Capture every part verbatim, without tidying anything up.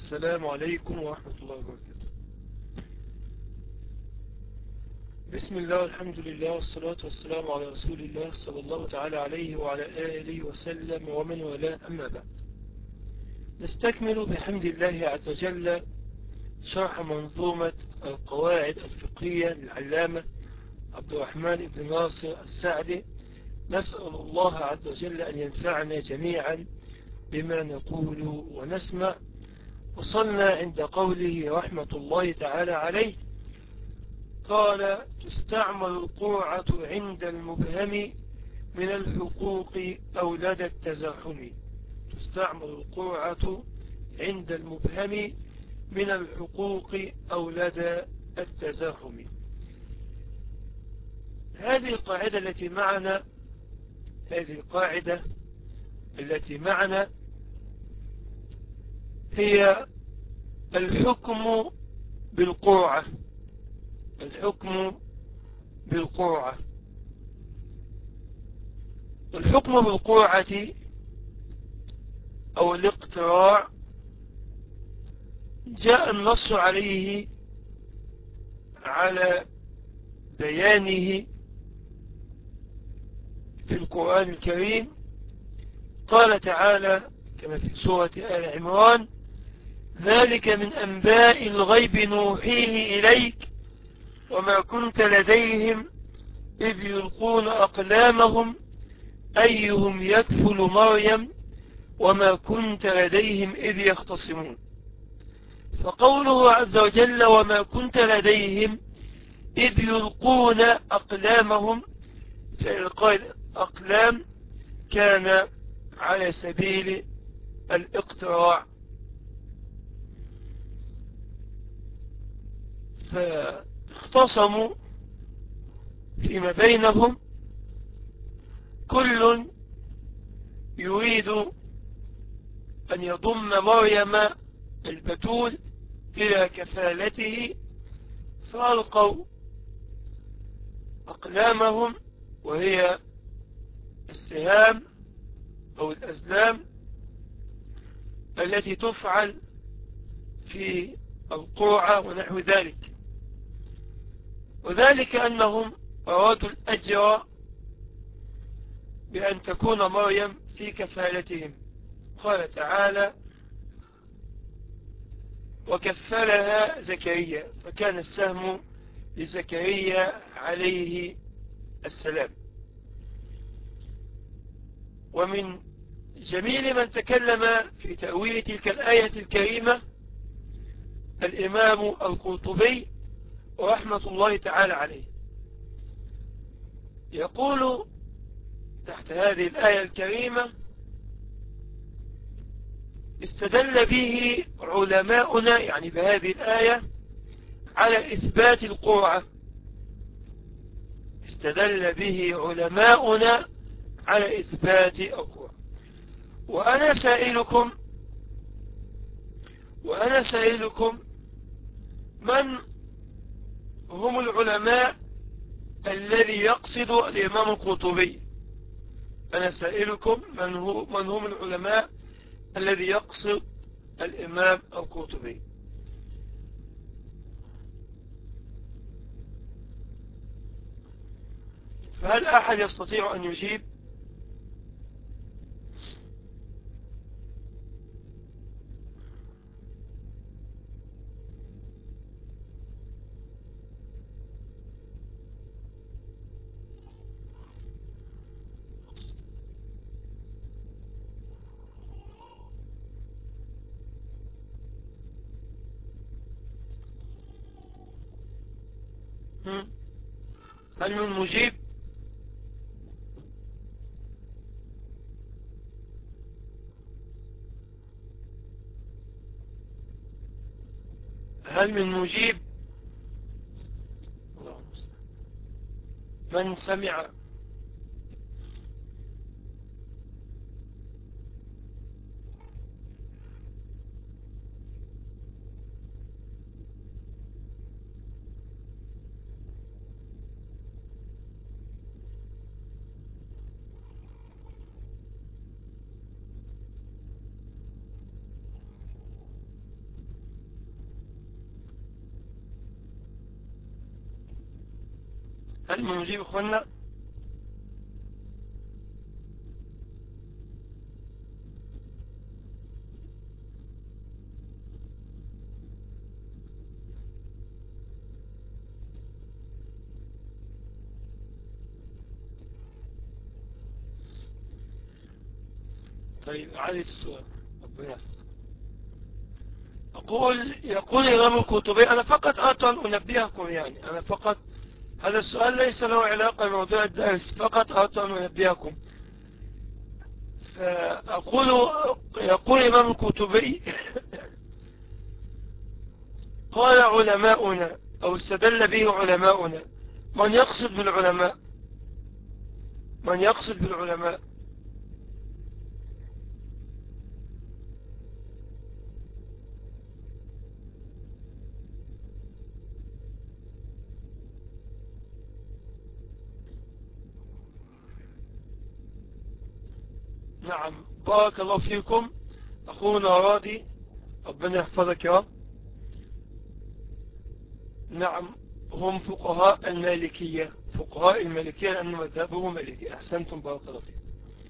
السلام عليكم ورحمة الله وبركاته. بسم الله والحمد لله والصلاة والسلام على رسول الله صلى الله تعالى عليه وعلى آله وسلم ومن والاه، أما بعد. نستكمل بحمد الله عز وجل شرح منظومة القواعد الفقهية للعلامة عبد الرحمن بن ناصر السعدي. نسأل الله عز وجل أن ينفعنا جميعا بما نقول ونسمع. وصلنا عند قوله رحمة الله تعالى عليه، قال: تستعمل القرعة عند المبهم من الحقوق أو لدى التزاحم. تستعمل القرعة عند المبهم من الحقوق أو لدى التزاحم. هذه القاعدة التي معنا هذه القاعدة التي معنا هي الحكم بالقرعة. الحكم بالقرعة الحكم بالقرعة أو الاقتراع جاء النص عليه على بيانه في القرآن الكريم. قال تعالى كما في سورة آل عمران: ذلك من أنباء الغيب نوحيه إليك وما كنت لديهم إذ يلقون أقلامهم أيهم يكفل مريم وما كنت لديهم إذ يختصمون. فقوله عز وجل وما كنت لديهم إذ يلقون أقلامهم، فإلقاء الأقلام كان على سبيل الاقتراع، فاختصموا فيما بينهم، كل يريد أن يضم مريم البتول إلى كفالته، فألقوا أقلامهم وهي السهام أو الأزلام التي تفعل في القرعة ونحو ذلك، وذلك أنهم أرادوا الأجر بأن تكون مريم في كفالتهم. قال تعالى: وكفلها زكريا، فكان السهم لزكريا عليه السلام. ومن جميل من تكلم في تأويل تلك الآية الكريمة الإمام القرطبي ورحمة الله تعالى عليه، يقول تحت هذه الآية الكريمة: استدل به علماؤنا، يعني بهذه الآية، على إثبات القرعة. استدل به علماؤنا على إثبات القرعة. وأنا سائلكم وأنا سائلكم من هم العلماء الذي يقصد الإمام القرطبي؟ أنا سائلكم من, هو من هم العلماء الذي يقصد الإمام القرطبي؟ فهل أحد يستطيع أن يجيب؟ هل من مجيب؟ هل من مجيب؟ من سمع؟ هل من مجيب إخواننا؟ طيب عادة السؤال ربنا يحفظك. أقول يقول الإمام القرطبي، أنا فقط أردت أن أنبهكم، يعني أنا فقط هذا السؤال ليس له علاقة بموضوع الدرس، فقط أردت أن أنبهكم. فأقول يقول الإمام القرطبي قال علماؤنا أو استدل به علماؤنا. من يقصد بالعلماء؟ من يقصد بالعلماء؟ نعم، بارك الله فيكم أخونا راضي، ربنا يحفظك يا رب. نعم، هم فقهاء المالكية، فقهاء المالكية لأن مذهبه مالكي. أحسنتم بارك الله فيكم.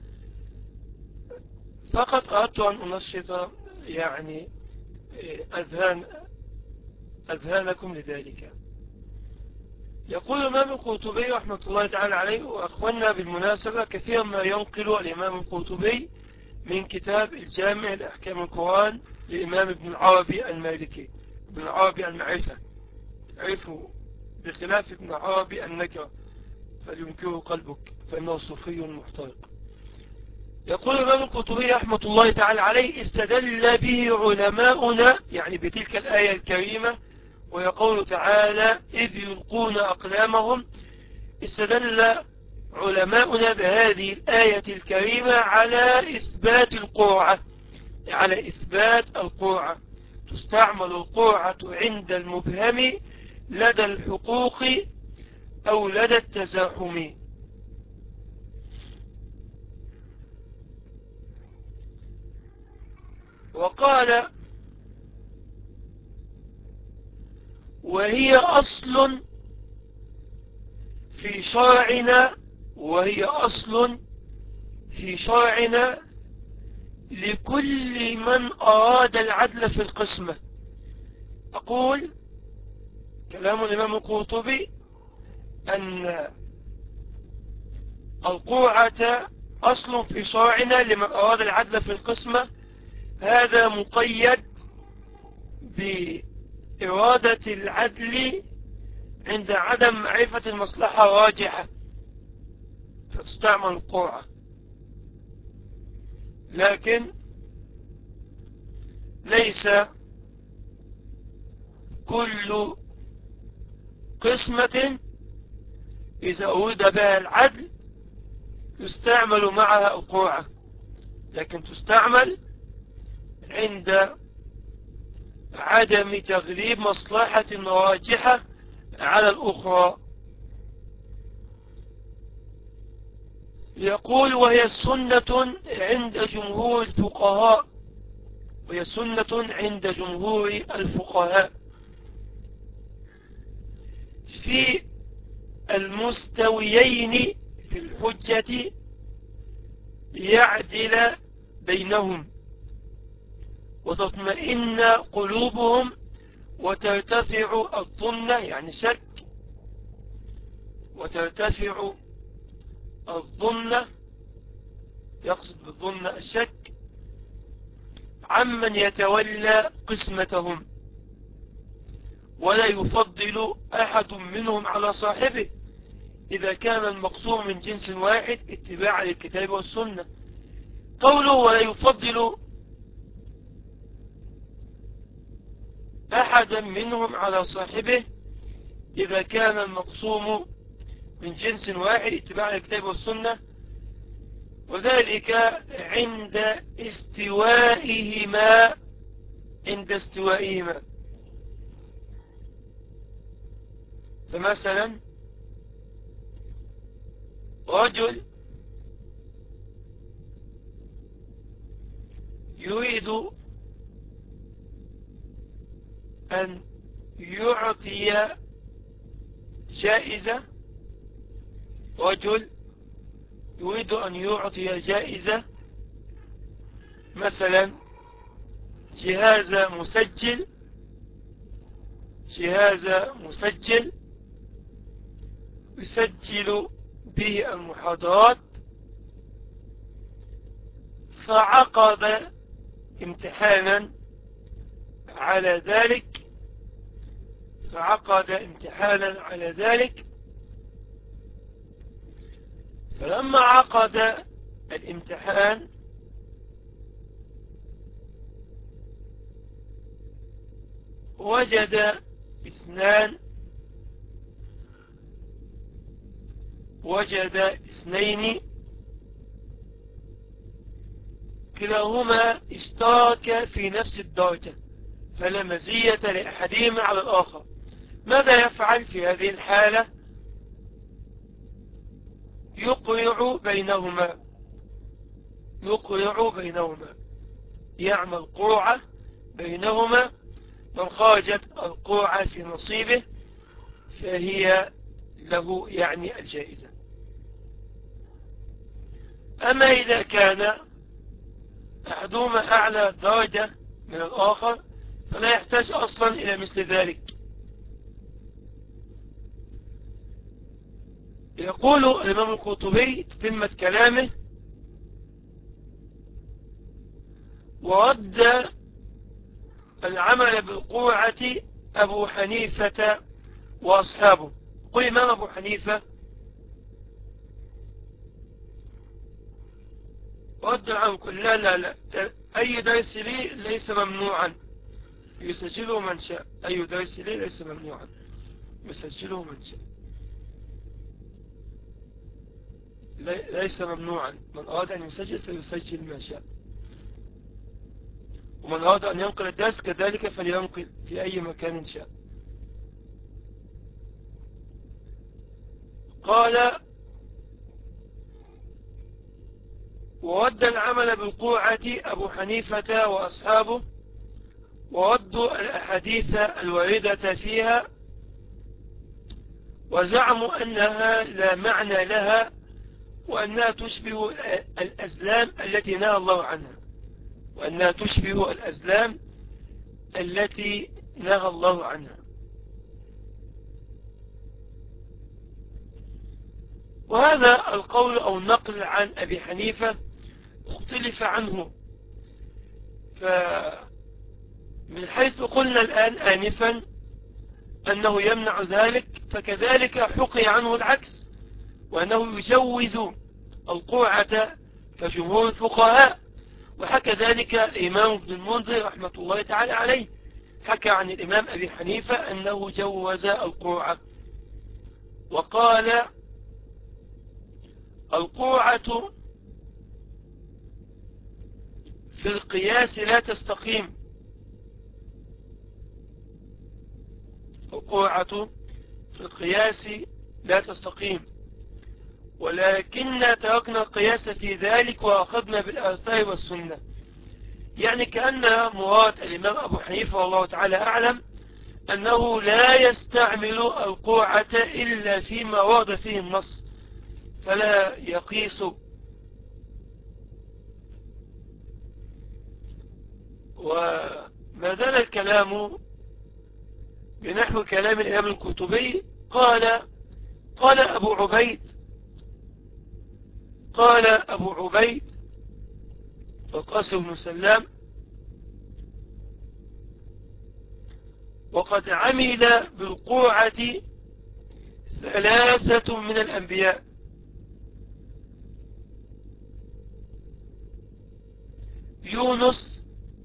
فقط أردت أن أنشط يعني أذهان أذهانكم لذلك. يقول الإمام القرطبي رحمة الله تعالى عليه، وأخواننا بالمناسبة كثيرا ما ينقل الإمام القرطبي من كتاب الجامع لأحكام القرآن للإمام ابن العربي المالكي، ابن العربي المعرفة، عرفوا بخلاف ابن العربي النكرة فلينكره قلبك فإنه صوفي محترق. يقول الإمام القرطبي رحمة الله تعالى عليه استدل به علماؤنا، يعني بتلك الآية الكريمة، ويقول تعالى إذ يلقون أقلامهم. استدل علماؤنا بهذه الآية الكريمة على إثبات القرعة، على إثبات القرعة. تستعمل القرعة عند المبهم لدى الحقوق أو لدى التزاحم. وقال وهي أصل في شرعنا، وهي أصل في شرعنا لكل من أراد العدل في القسمة. أقول كلام الإمام القرطبي أن القرعة أصل في شرعنا لمن أراد العدل في القسمة. هذا مقيد بإرادة العدل عند عدم معرفة المصلحة راجحة فتستعمل القرعة، لكن ليس كل قسمة إذا أريد بها العدل يستعمل معها القرعة، لكن تستعمل عند عدم تغليب مصلحة راجحة على الأخرى. يقول وهي سنة عند جمهور الفقهاء، وهي سنة عند جمهور الفقهاء في المستويين في الحجة يعدل بينهم وتطمئن قلوبهم وترتفع الظن، يعني شك، وترتفع الظن، يقصد بالظن الشك، عمن يتولى قسمتهم، ولا يفضل أحد منهم على صاحبه إذا كان المقسوم من جنس واحد اتباعا للكتاب والسنة. قوله ولا يفضل أحدا منهم على صاحبه إذا كان المقسوم من جنس واحد اتباعا للكتاب والسنة، وذلك عند استوائهما عند استوائهما. فمثلا رجل يريد أن يعطي جائزة رجل يريد أن يعطي جائزة، مثلا جهاز مسجل جهاز مسجل يسجل به المحاضرات، فعقد امتحانا على ذلك فعقد امتحانا على ذلك فلما عقد الامتحان وجد اثنان وجد اثنين كلاهما اشترك في نفس الدرجة، فلا مزية لأحدهما على الآخر. ماذا يفعل في هذه الحالة؟ يقرع بينهما يقرع بينهما يعمل قرعة بينهما، من خرجت القرعة في نصيبه فهي له يعني الجائزة. أما إذا كان أحدهما أعلى درجة من الآخر فلا يحتاج أصلا إلى مثل ذلك. يقول الإمام القرطبي تتمة كلامه: ورد العمل بالقرعة أبو حنيفة وأصحابه. قل إمام أبو حنيفة رد العمل، قل لا لا لا أي درس لي ليس ممنوعا يسجله من شاء، أي درس لي ليس ممنوعا يسجله من شاء، ليس ممنوعا، من أراد أن يسجل فليسجل ما شاء، ومن أراد أن ينقل الدرس كذلك فلينقل في أي مكان شاء. قال: ورد العمل بالقرعة أبو حنيفة وأصحابه، وردوا الأحاديث الواردة فيها، وزعموا أنها لا معنى لها، وأنها تشبه الأزلام التي نهى الله عنها وأنها تشبه الأزلام التي نهى الله عنها. وهذا القول أو النقل عن أبي حنيفة اختلف عنه، فمن حيث قلنا الآن آنفا أنه يمنع ذلك، فكذلك حكي عنه العكس، وأنه يجوز القرعة كجمهور الفقهاء. وحكى ذلك الإمام ابن المنذر رحمة الله تعالى عليه، حكى عن الإمام أبي حنيفة أنه جوز القرعة، وقال: القرعة في القياس لا تستقيم القرعة في القياس لا تستقيم ولكن تركنا القياس في ذلك وأخذنا بالآثار والسنة. يعني كأن مراد الإمام أبو حنيفة والله تعالى أعلم أنه لا يستعمل القرعة إلا فيما ورد فيه النص، فلا يقيس. وما زال الكلام بنحو كلام الإمام القرطبي. قال قال أبو عبيد قال أبو عبيد القاسم بن سلام: وقد عمل بالقرعة ثلاثة من الأنبياء، يونس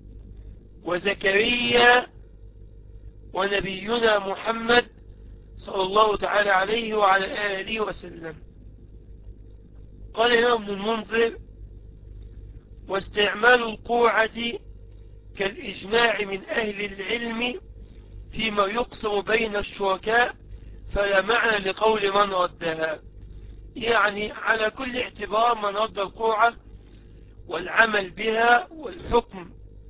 وزكريا ونبينا محمد صلى الله تعالى عليه وعلى آله وسلم. قال الإمام ابن المنذر: واستعمال القرعة كالإجماع من أهل العلم فيما يقسم بين الشركاء، فلا معنى لقول من ردها. يعني على كل اعتبار من رد القرعة والعمل بها والحكم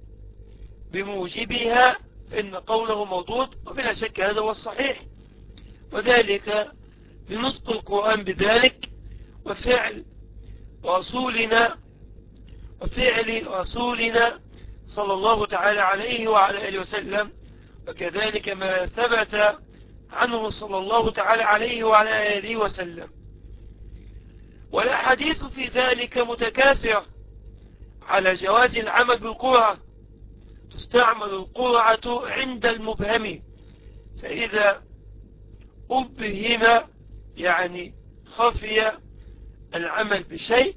بموجبها فإن قوله موجود، وبلا شك هذا هو الصحيح، وذلك لنطق القرآن بذلك وفعل رسولنا وفعل رسولنا صلى الله تعالى عليه وعلى آله وسلم، وكذلك ما ثبت عنه صلى الله تعالى عليه وعلى آله وسلم. والأحاديث في ذلك متكاثرة على جواز العمل بالقرعة. تستعمل القرعة عند المبهم، فإذا أبهم يعني خفي العمل بشيء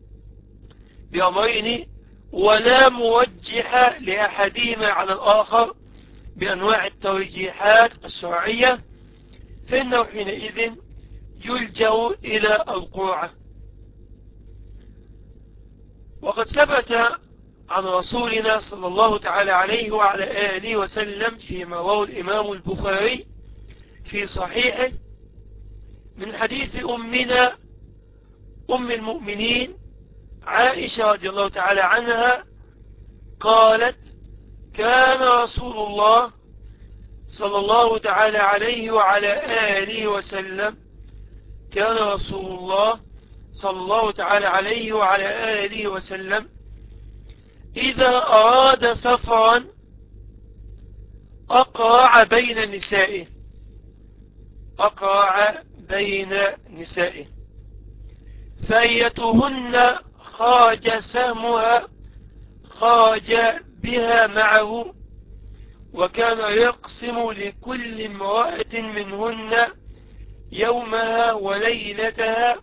بأمرين ولا موجه لأحدهما على الآخر بأنواع الترجيحات الشرعية، فإنه حينئذ يلجأ إلى القرعة. وقد ثبت عن رسولنا صلى الله تعالى عليه وعلى آله وسلم فيما رواه الإمام البخاري في صحيحه من حديث أمنا أم المؤمنين عائشة رضي الله تعالى عنها قالت: كان رسول الله صلى الله تعالى عليه وعلى آله وسلم كان رسول الله صلى الله تعالى عليه وعلى آله وسلم إذا أراد سفرا أقرع بين نسائه أقرع بين نسائه فأيتهن خرج سهمها خرج بها معه، وكان يقسم لكل امرأة منهن يومها وليلتها،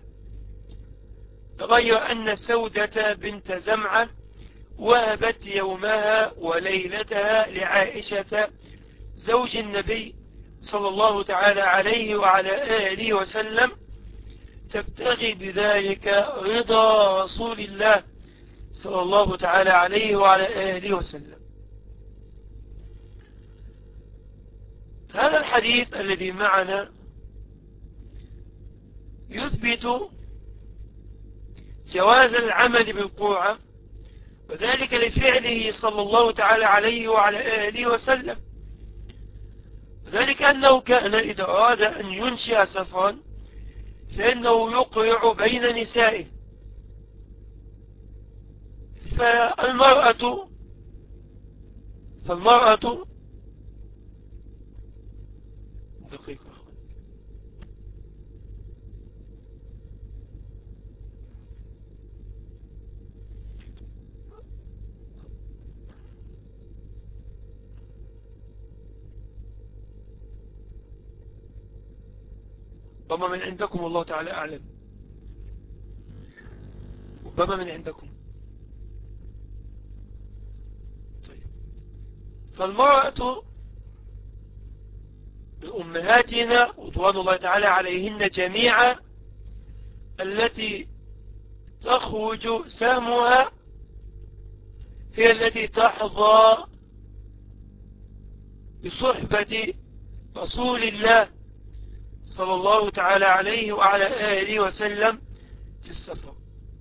غير أن سودة بنت زمعة وهبت يومها وليلتها لعائشة زوج النبي صلى الله تعالى عليه وعلى آله وسلم، تبتغي بذلك رضا رسول الله صلى الله تعالى عليه وعلى آله وسلم. هذا الحديث الذي معنا يثبت جواز العمل بالقرعة، وذلك لفعله صلى الله تعالى عليه وعلى آله وسلم، ذلك أنه كان إذا أراد أن ينشئ سفرا فإنه يقرع بين نسائه، فالمرأة فالمرأة دقيقة أخوان ربما من عندكم والله تعالى أعلم، ربما من عندكم. طيب. فالمرأة أمهاتنا رضوان الله تعالى عليهن جميعا التي تخرج سهمها هي التي تحظى بصحبة رسول الله صلى الله تعالى عليه وعلى آله وسلم في السفر.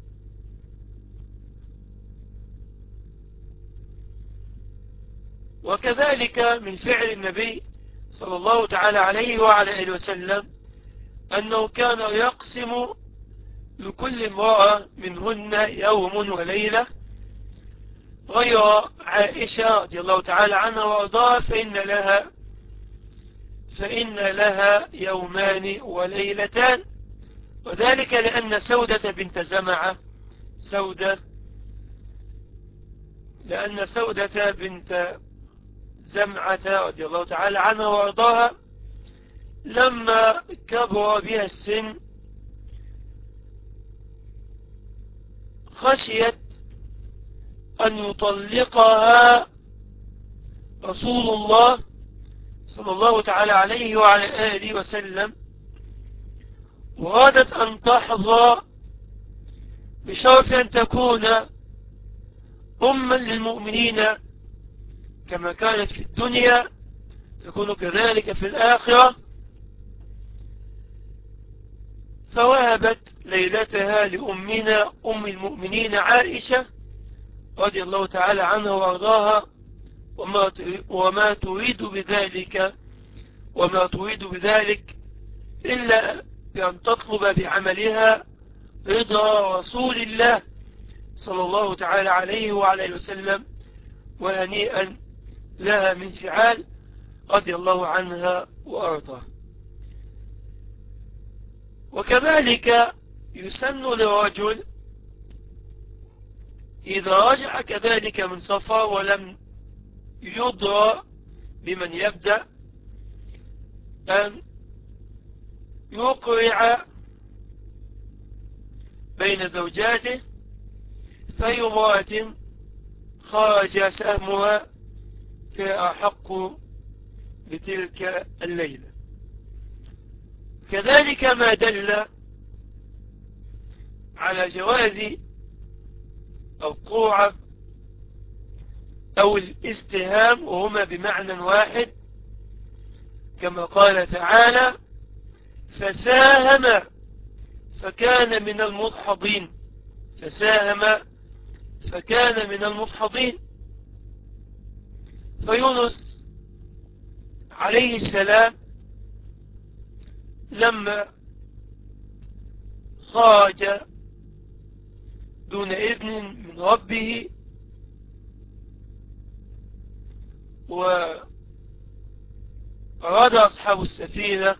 وكذلك من فعل النبي صلى الله تعالى عليه وعلى آله وسلم أنه كان يقسم لكل امرأة منهن يوم وليلة، غير عائشة رضي الله تعالى عنها وأرضاها فإن لها فإن لها يومان وليلتان، وذلك لأن سودة بنت زمعة سودة لأن سودة بنت زمعة رضي الله تعالى عنها وأرضاها لما كبر بها السن خشيت أن يطلقها رسول الله صلى الله تعالى عليه وعلى آله وسلم، وأرادت أن تحظى بشرف أن تكون أما للمؤمنين كما كانت في الدنيا تكون كذلك في الآخرة، فوهبت ليلتها لأمنا أم المؤمنين عائشة رضي الله تعالى عنها وارضاها، وما وما تريد بذلك وما تريد بذلك إلا بأن تطلب بعملها رضا رسول الله صلى الله تعالى عليه وعلى آله وسلم، وهنيئا لها من فعال رضي الله عنها وأرضاها. وكذلك يسن لرجل إذا رجع كذلك من سفر ولم يدرى بمن يبدأ أن يقرع بين زوجاته، فأي امرأة خرج سهمها فأحق بتلك الليلة. كذلك ما دل على جواز القرعة أو الاستهام وهما بمعنى واحد، كما قال تعالى: فساهم فكان من المدحضين. فساهم فكان من المدحضين. فيونس عليه السلام لما خرج دون إذن من ربه وأراد أصحاب السفينة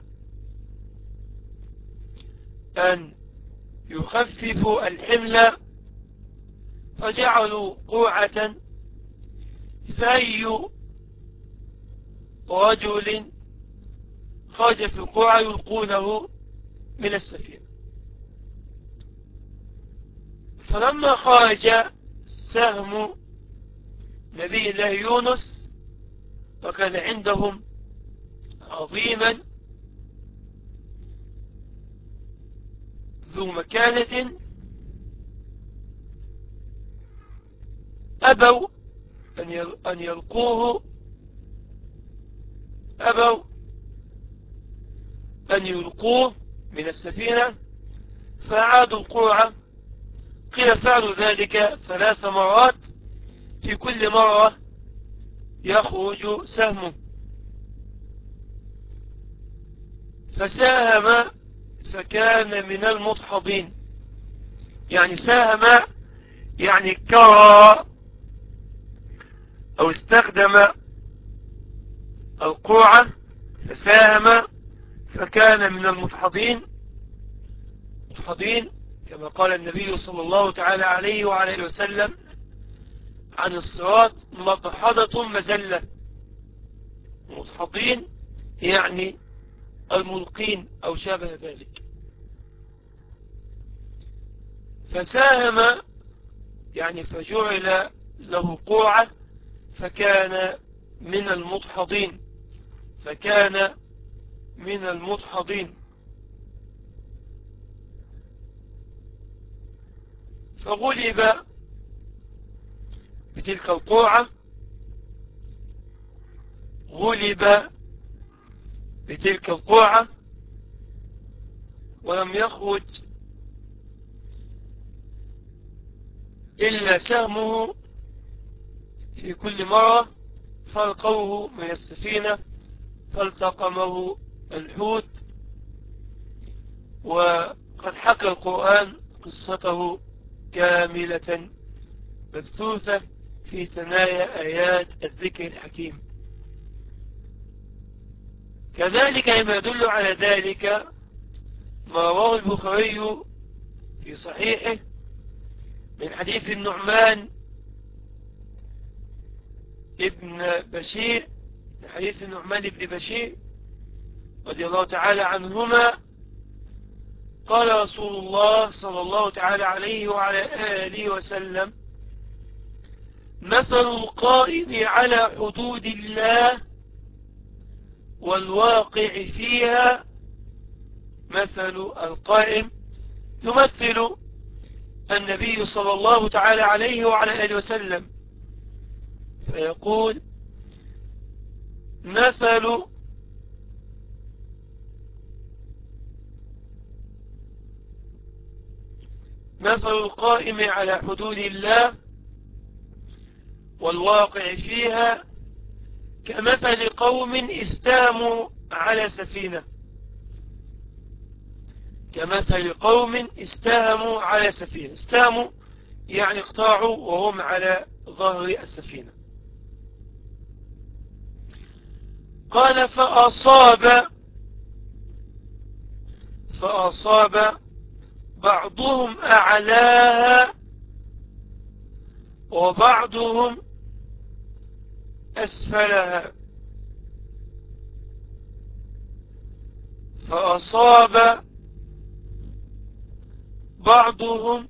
أن يخففوا الحمل فجعلوا قوعة، فأي رجل خرج في القوعة يلقونه من السفينة. فلما خرج سهم نبي الله يونس وكان عندهم عظيما ذو مكانة، أبوا أن يلقوه أبوا أن يلقوه من السفينة، فأعادوا القوعة. قيل فعلوا ذلك ثلاث مرات، في كل مرة يخرج سهمه. فساهم فكان من المدحضين، يعني ساهم يعني كرى أو استخدم القوعة، فساهم فكان من المدحضين. مدحضين كما قال النبي صلى الله تعالى عليه وعلى آله وسلم عن الصراط: مدحضة مزلة. مدحضين يعني الملقين أو شابه ذلك. فساهم يعني فجعل له قوعة فكان من المدحضين، فكان من المدحضين. فغلب بتلك القوعة، غلب بتلك القوعة ولم يخرج إلا سهمه في كل مرة، فالقوه من السفينة فالتقمه الحوت. وقد حكى القرآن قصته كاملة مبثوثة في ثنايا آيات الذكر الحكيم. كذلك ما يدل على ذلك ما رواه البخاري في صحيحه من حديث النعمان ابن بشير، من حديث النعمان ابن بشير رضي الله تعالى عنهما قال رسول الله صلى الله تعالى عليه وعلى آله وسلم: مثل القائم على حدود الله والواقع فيها مثل القائم. يمثل النبي صلى الله تعالى عليه وعلى آله وسلم فيقول: مثل مثل القائم على حدود الله والواقع فيها كمثل قوم استاموا على سفينة، كمثل قوم استهموا على سفينة. استهموا يعني اقطعوا وهم على ظهر السفينة. قال فأصاب فأصاب بعضهم أعلاها وبعضهم أسفلها. فأصاب بعضهم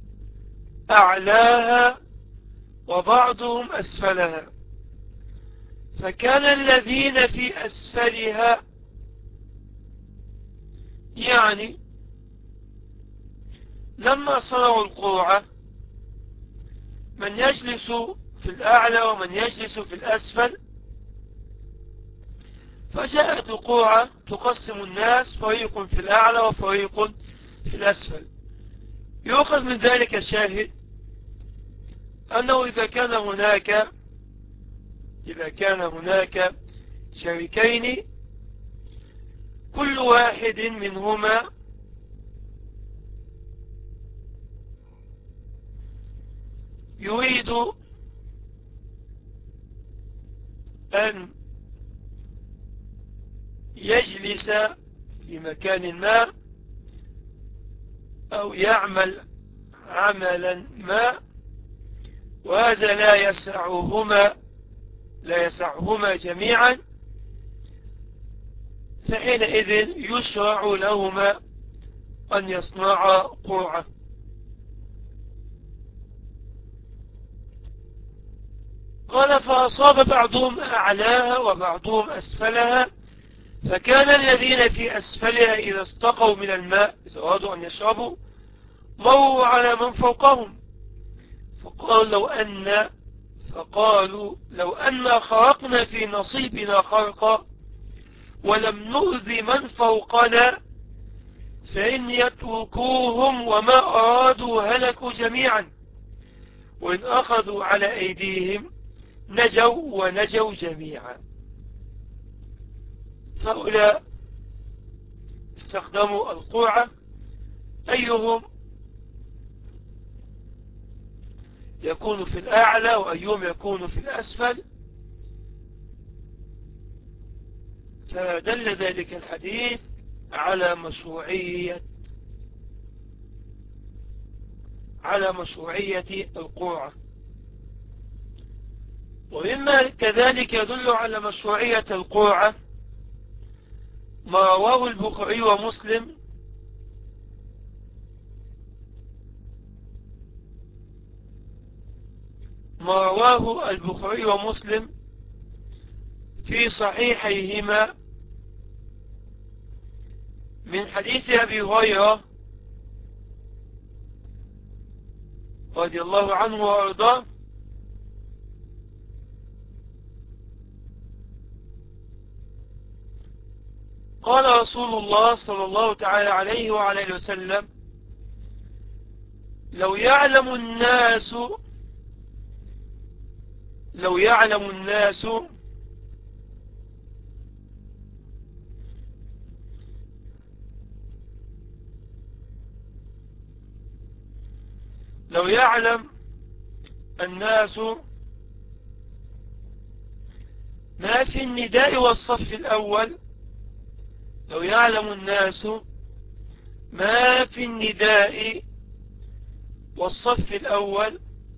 أعلاها وبعضهم أسفلها، فكان الذين في أسفلها يعني لما صنعوا القوعة من يجلس في الأعلى ومن يجلس في الأسفل، فجاءت القوعة تقسم الناس فريق في الأعلى وفريق في الأسفل. يؤخذ من ذلك شاهد أنه إذا كان هناك إذا كان هناك شريكين كل واحد منهما يريد أن يجلس في مكان ما أو يعمل عملا ما، وهذا لا يسعهما لا يسعهما جميعا، فحينئذ يشرع لهما أن يصنعا قرعة. قال فأصاب بعضهم أعلاها وبعضهم أسفلها، فكان الذين في أسفلها إذا استقوا من الماء إذا أرادوا أن يشربوا مروا على من فوقهم، فقال لو أن فقالوا لو أن خرقنا في نصيبنا خرقا ولم نؤذي من فوقنا فإن يتركوهم وما أرادوا هلكوا جميعا، وإن أخذوا على أيديهم نجوا ونجوا جميعا. فهؤلاء استخدموا القرعة أيهم يكون في الأعلى وأيهم يكون في الأسفل، فدل ذلك الحديث على مشروعية على مشروعية القرعة. ومما كذلك يدل على مشروعية القرعة ما رواه البخاري ومسلم ما رواه البخاري ومسلم في صحيحيهما من حديث أبي هريرة رضي الله عنه وأرضاه قال رسول الله صلى الله تعالى عليه وعلى آله وسلم لو يعلم الناس لو يعلم الناس لو يعلم الناس ما في النداء والصف الأول لو يعلم الناس ما في النداء والصف الأول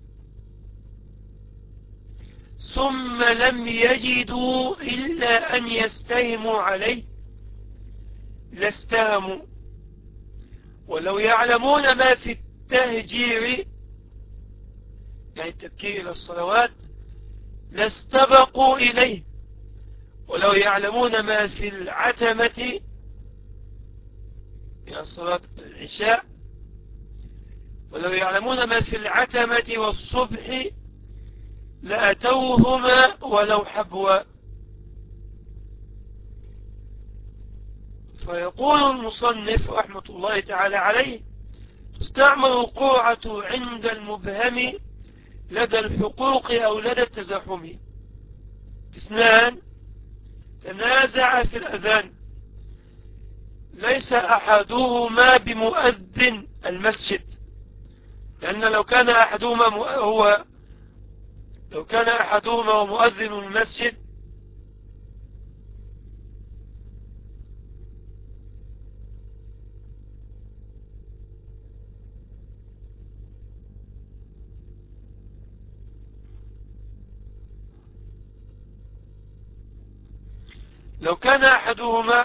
ثم لم يجدوا إلا أن يستهموا عليه لاستهموا، ولو يعلمون ما في التهجير يعني التبكير إلى الصلوات لاستبقوا إليه، ولو يعلمون ما في العتمة يعني صلاة العشاء ولو يعلمون ما في العتمة والصبح لأتوهما ولو حبوا. فيقول المصنف رحمة الله تعالى عليه تستعمل القرعة عند المبهم لدى الحقوق أو لدى التزاحم. اثنان تنازع في الأذان ليس أحدهما بمؤذن المسجد، لأن لو كان أحدهما هو لو كان أحدهما هو مؤذن المسجد لو كان أحدهما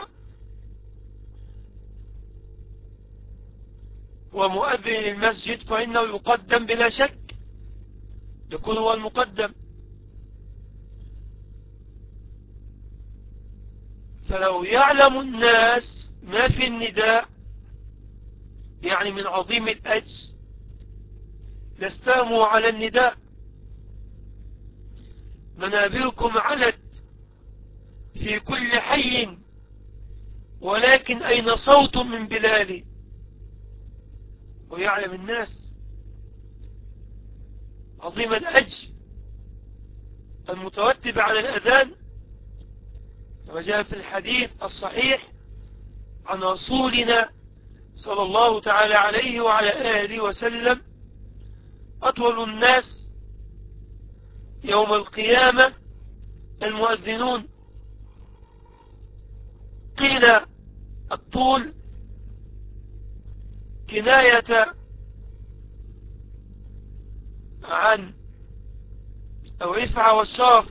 ومؤذن المسجد فإنه يقدم بلا شك، يكون هو المقدم. فلو يعلم الناس ما في النداء يعني من عظيم الأجر لاستهموا على النداء. منابركم علت في كل حي، ولكن أين صوت من بلال؟ ويعلم الناس عظيم الأجر المترتب على الأذان، كما جاء في الحديث الصحيح عن رسولنا صلى الله تعالى عليه وعلى آله وسلم: أطول الناس يوم القيامة المؤذنون. قيل الطول كناية عن أو رفعة والشرف،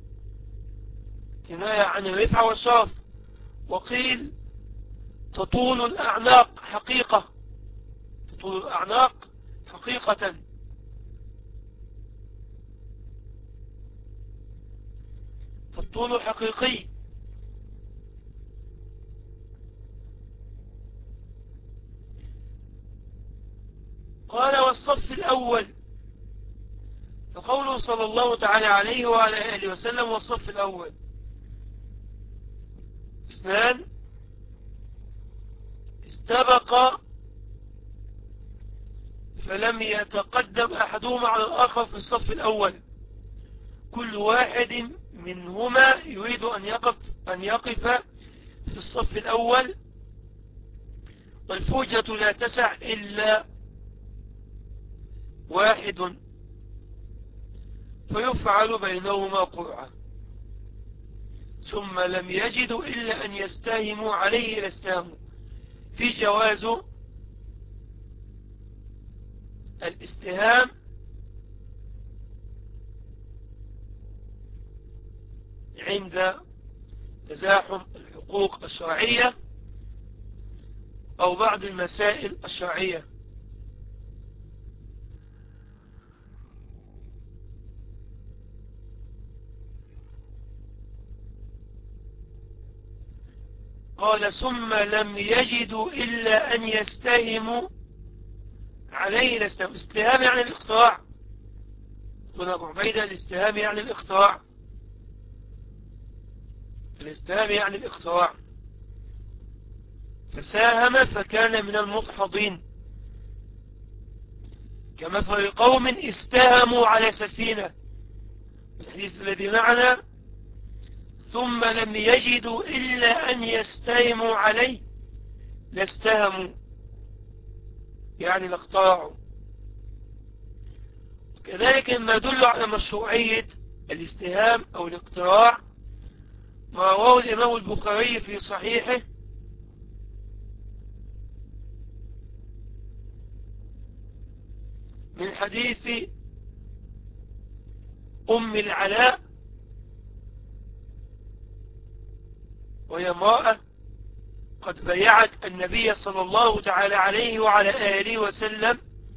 كناية عن الرفعة والشرف. وقيل تطول الأعناق حقيقة، تطول الأعناق حقيقة. فالطول حقيقي. قال: والصف الأول، فقوله صلى الله تعالى عليه وعلى آله وسلم: والصف الأول اثنان استبق فلم يتقدم أحدهما على الآخر في الصف الأول، كل واحد منهما يريد أن يقف أن يقف في الصف الأول، والفوجة لا تسع إلا واحد، فيفعل بينهما قرعة، ثم لم يجدوا إلا أن يستهموا عليه لاستهموا. في جواز الاستهام عند تزاحم الحقوق الشرعية أو بعض المسائل الشرعية. قال: ثم لم يجدوا إلا أن يستهموا عليه لاستهموا. استهام يعني الاقتراع. هنا أبو عبيدة الاستهام يعني الاقتراع، الاستهام يعني الاقتراع. فساهم فكان من المضحضين، كمثل قوم استهموا على سفينة، الحديث الذي معنا: ثم لم يجدوا إلا أن يستهموا عليه لاستهموا، يعني لاقترعوا. كذلك ما يدل على مشروعية الاستهام أو الاقتراع ما رواه الإمام البخاري في صحيحه من حديث أم العلاء، وهي امرأة قد بايعت النبي صلى الله تعالى عليه وعلى آله وسلم.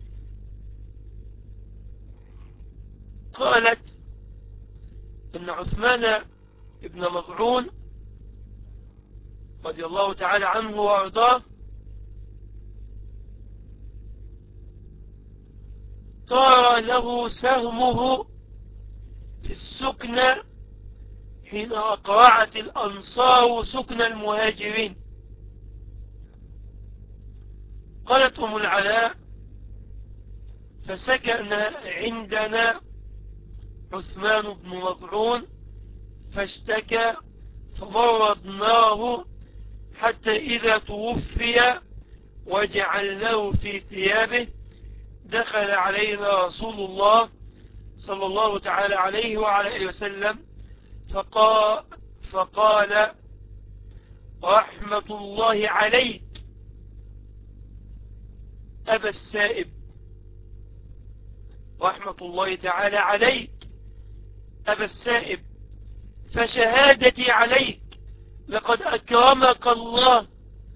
قالت إن عثمان ابن مظعون رضي الله تعالى عنه وارضاه طار له سهمه في السكنى حين أقرعت الأنصار سكن المهاجرين. قالت أم العلاء: فسكن عندنا عثمان بن مظعون فاشتكى فمرضناه حتى إذا توفي وجعلناه في ثيابه دخل علينا رسول الله صلى الله تعالى عليه وعلى آله وسلم فقال, فقال رحمة الله عليك أبا السائب، رحمة الله تعالى عليك أبا السائب، فشهادتي عليك لقد أكرمك الله.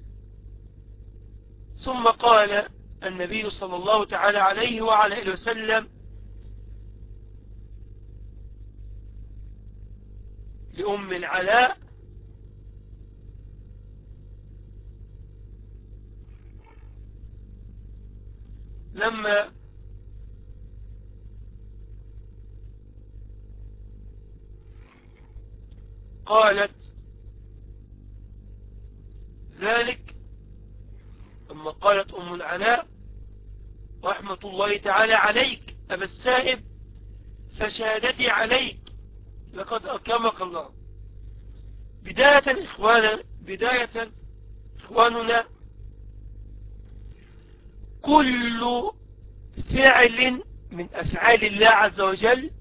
ثم قال النبي صلى الله تعالى عليه وعلى آله وسلم لأم العلاء لما قالت ذلك، لما قالت أم العلاء رحمة الله تعالى عليك أبا السائب فشهادتي عليك لقد أكرمك الله. بداية إخوانا بداية إخواننا كل فعل من أفعال الله عز وجل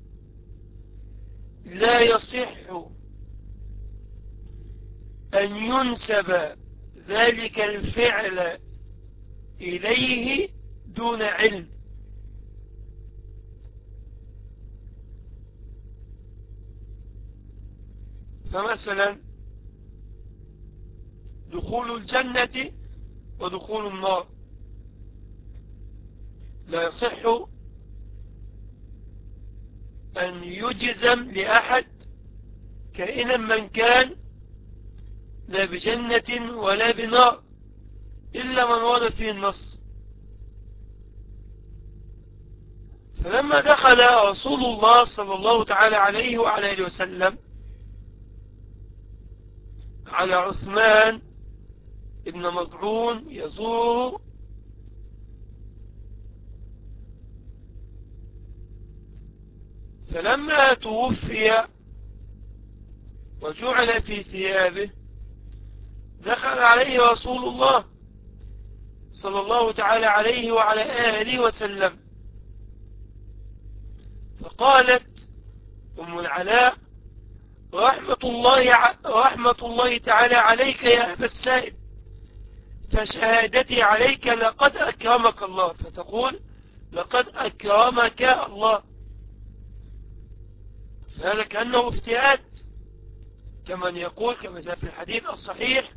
لا يصح أن ينسب ذلك الفعل إليه دون علم. فمثلا دخول الجنة ودخول النار لا يصح أن يجزم لأحد كائنا من كان لا بجنة ولا بنار إلا من ورد فيه النص. فلما دخل رسول الله صلى الله تعالى عليه وعلى آله وسلم على عثمان ابن مضعون يزور فلما توفي وجعل في ثيابه دخل عليه رسول الله صلى الله تعالى عليه وعلى آله وسلم فقالت أم العلاء رحمة الله, رحمة الله تعالى عليك يا أبا السائب فشهادتي عليك لقد أكرمك الله، فتقول لقد أكرمك الله، فهذا كأنه افتئات كمن يقول كما جاء في الحديث الصحيح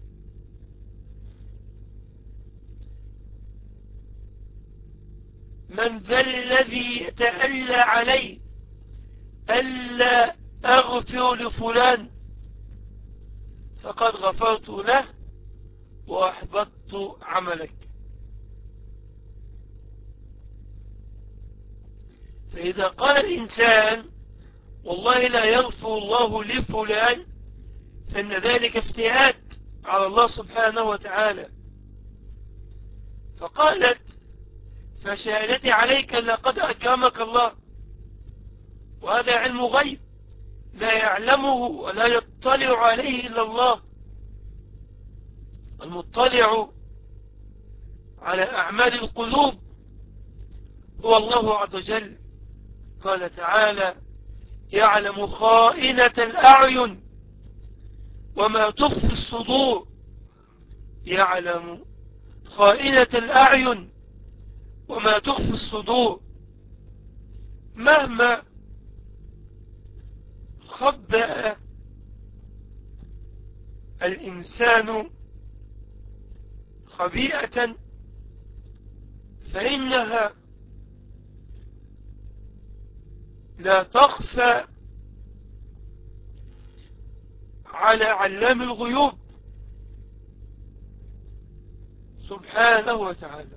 من ذا الذي يتألى علي ألا أغفر لفلان فقد غفرت له وأحبطت عملك. فإذا قال الإنسان والله لا يغفر الله لفلان فإن ذلك افتئات على الله سبحانه وتعالى. فقالت فشهادتي عليك لقد أكرمك الله، وهذا علم غيب لا يعلمه ولا يطلع عليه إلا الله. المطلع على أعمال القلوب هو الله عز وجل. قال تعالى يعلم خائنة الأعين وما تخفي الصدور، يعلم خائنة الأعين وما تخفي الصدور. مهما خبأ الإنسان خبيئة فإنها لا تخفى على علام الغيوب سبحانه وتعالى.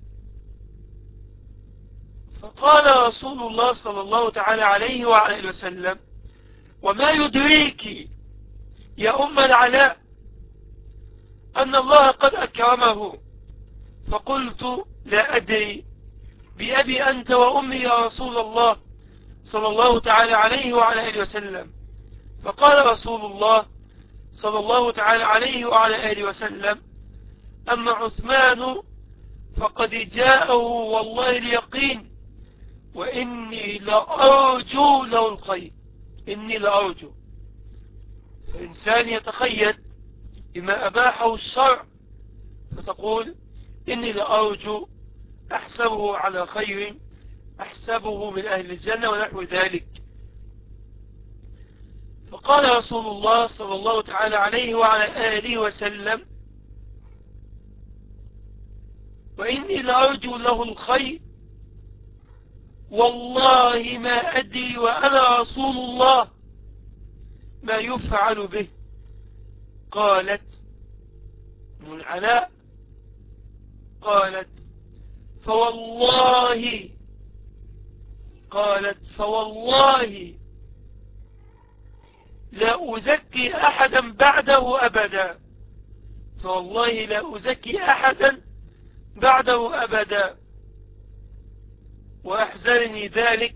فقال رسول الله صلى الله تعالى عليه وعلى وسلم وما يدريك يا أم العلاء أن الله قد أكرمه؟ فقلت لا أدري، بأبي أنت وأمي يا رسول الله صلى الله تعالى عليه وعلى آله وسلم. فقال رسول الله صلى الله تعالى عليه وعلى آله وسلم: أما عثمان فقد جاءه والله اليقين وإني لأرجو له الخير. إني لأرجو. فإنسان يتخيل بما أباحه الشرع فتقول: إني لأرجو، أحسبه على خير، أحسبه من أهل الجنة ونحو ذلك. فقال رسول الله صلى الله تعالى عليه وعلى آله وسلم: وإني لأرجو له الخير والله ما أدري وأنا رسول الله ما يفعل به. قالت أم العلاء: قالت فوالله قالت فوالله لا أزكي أحدا بعده أبدا. فوالله لا أزكي أحدا بعده أبدا. وأحزنني ذلك.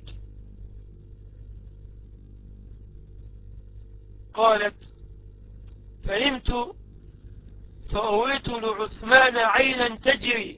قالت: فنمت فأويت لعثمان عينا تجري.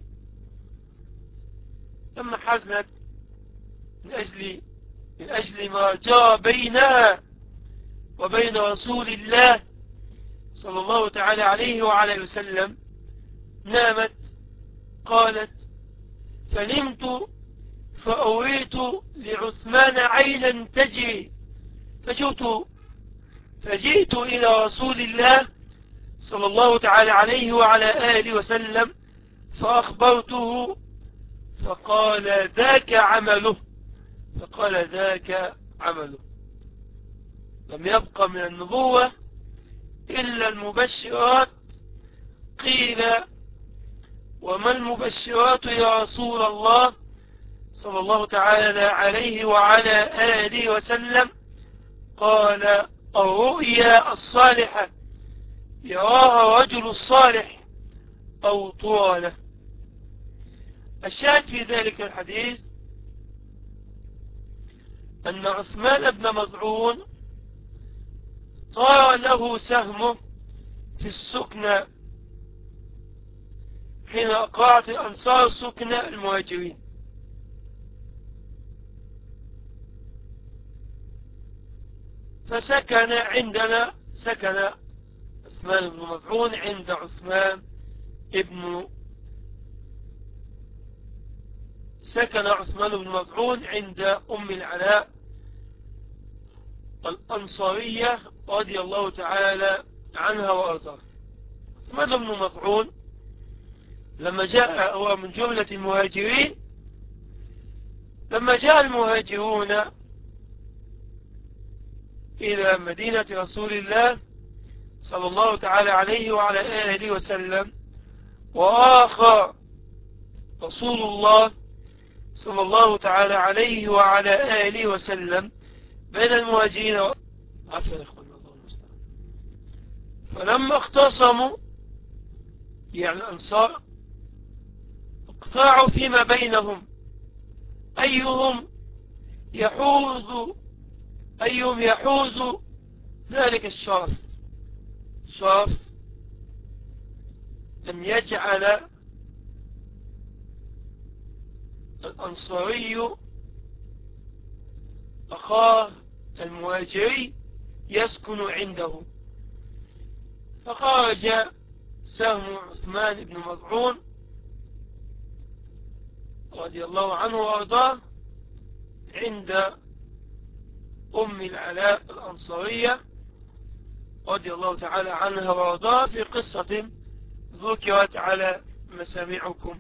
لما حزنت من أجل من أجل ما جرى بينها وبين رسول الله صلى الله تعالى عليه وعلى وسلم نامت. قالت: فنمت فأويت لعثمان عينا تجري فجئت فجئت إلى رسول الله صلى الله تعالى عليه وعلى آله وسلم فأخبرته فقال: ذاك عمله. فقال: ذاك عمله. لم يبق من النبوة إلا المبشرات. قيل: وما المبشرات يا رسول الله صلى الله تعالى عليه وعلى آله وسلم؟ قال: الرؤيا الصالحة يراها رجل الصالح أو طوالة. الشاهد في ذلك الحديث أن عثمان بن مظعون طار له سهمه في السكنى حين أقرعت الأنصار سكنى المهاجرين. فسكن عندنا سكن عثمان بن مظعون عند عثمان ابن سكن عثمان بن مظعون عند أم العلاء الأنصارية رضي الله تعالى عنها وأرضاها. عثمان بن مظعون لما جاء هو من جملة المهاجرين. لما جاء المهاجرون إلى مدينة رسول الله صلى الله تعالى عليه وعلى آله وسلم وآخى رسول الله صلى الله تعالى عليه وعلى آله وسلم بين المهاجرين و... عفوا إخوانا الله المستعان. فلما اختصموا يعني الأنصار اقترعوا فيما بينهم أيهم يحوز أيهم يحوز ذلك الشرف. شرف أن يجعل الأنصاري أخاه المهاجري يسكن عنده. فخرج سهم عثمان بن مظعون رضي الله عنه وأرضاه عند أم العلاء الأنصارية رضي الله تعالى عنها وأرضاها في قصة ذكرت على مسامعكم.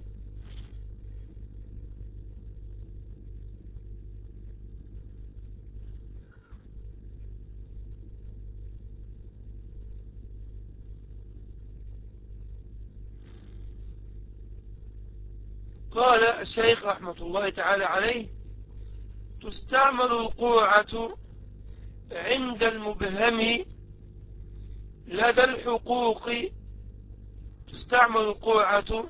قال الشيخ رحمة الله تعالى عليه: تستعمل القرعة عند المبهم لدى الحقوق. تستعمل القرعة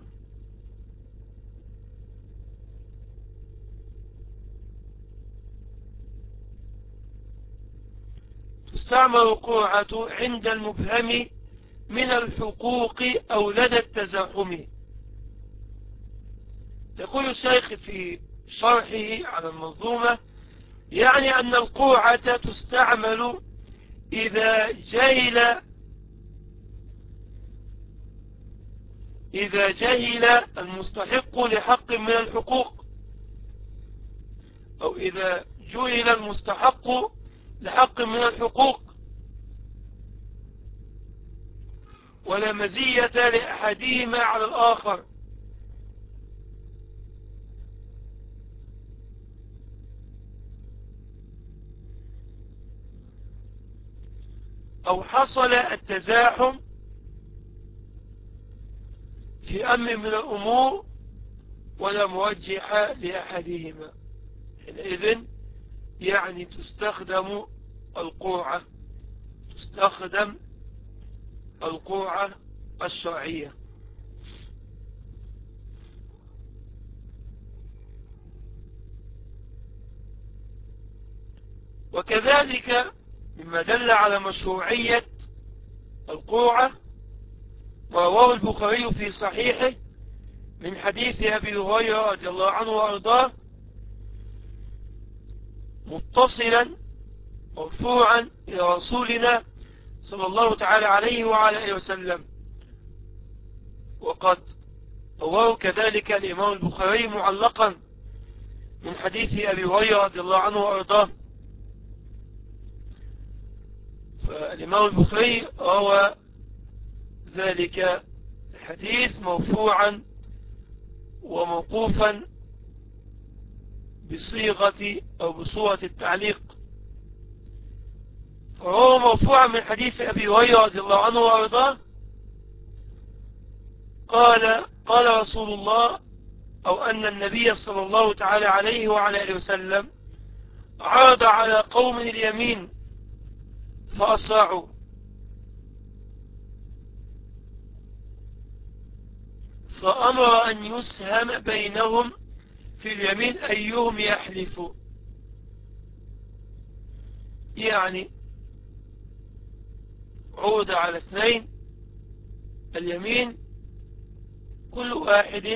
تستعمل القرعة عند المبهم من الحقوق أو لدى التزاحم. يقول الشيخ في شرحه على المنظومة: يعني أن القرعة تستعمل إذا جهل إذا جهل المستحق لحق من الحقوق، أو إذا جهل المستحق لحق من الحقوق ولا مزية لأحدهما على الآخر، أو حصل التزاحم في أمر من الأمور ولا مرجح لأحدهما، حينئذ يعني تستخدم القرعة تستخدم القرعة الشرعية. وكذلك مما دل على مشروعية القرعة ما رواه البخاري في صحيحه من حديث أبي هريرة رضي الله عنه وأرضاه متصلا مرفوعا إلى رسولنا صلى الله تعالى عليه وعلى آله وسلم، وقد رواه كذلك الإمام البخاري معلقا من حديث أبي هريرة رضي الله عنه وأرضاه. فالإمام البخاري روى ذلك الحديث مرفوعا وموقوفا بصيغة أو بصورة التعليق، فهو مرفوعا من حديث أبي هريرة رضي الله عنه وأرضاه قال قال رسول الله، أو أن النبي صلى الله تعالى عليه وعلى آله وسلم عرض على قوم اليمين فأسرعوا، فأمر أن يسهم بينهم في اليمين أيهم يحلف، يعني عود على اثنين اليمين، كل واحد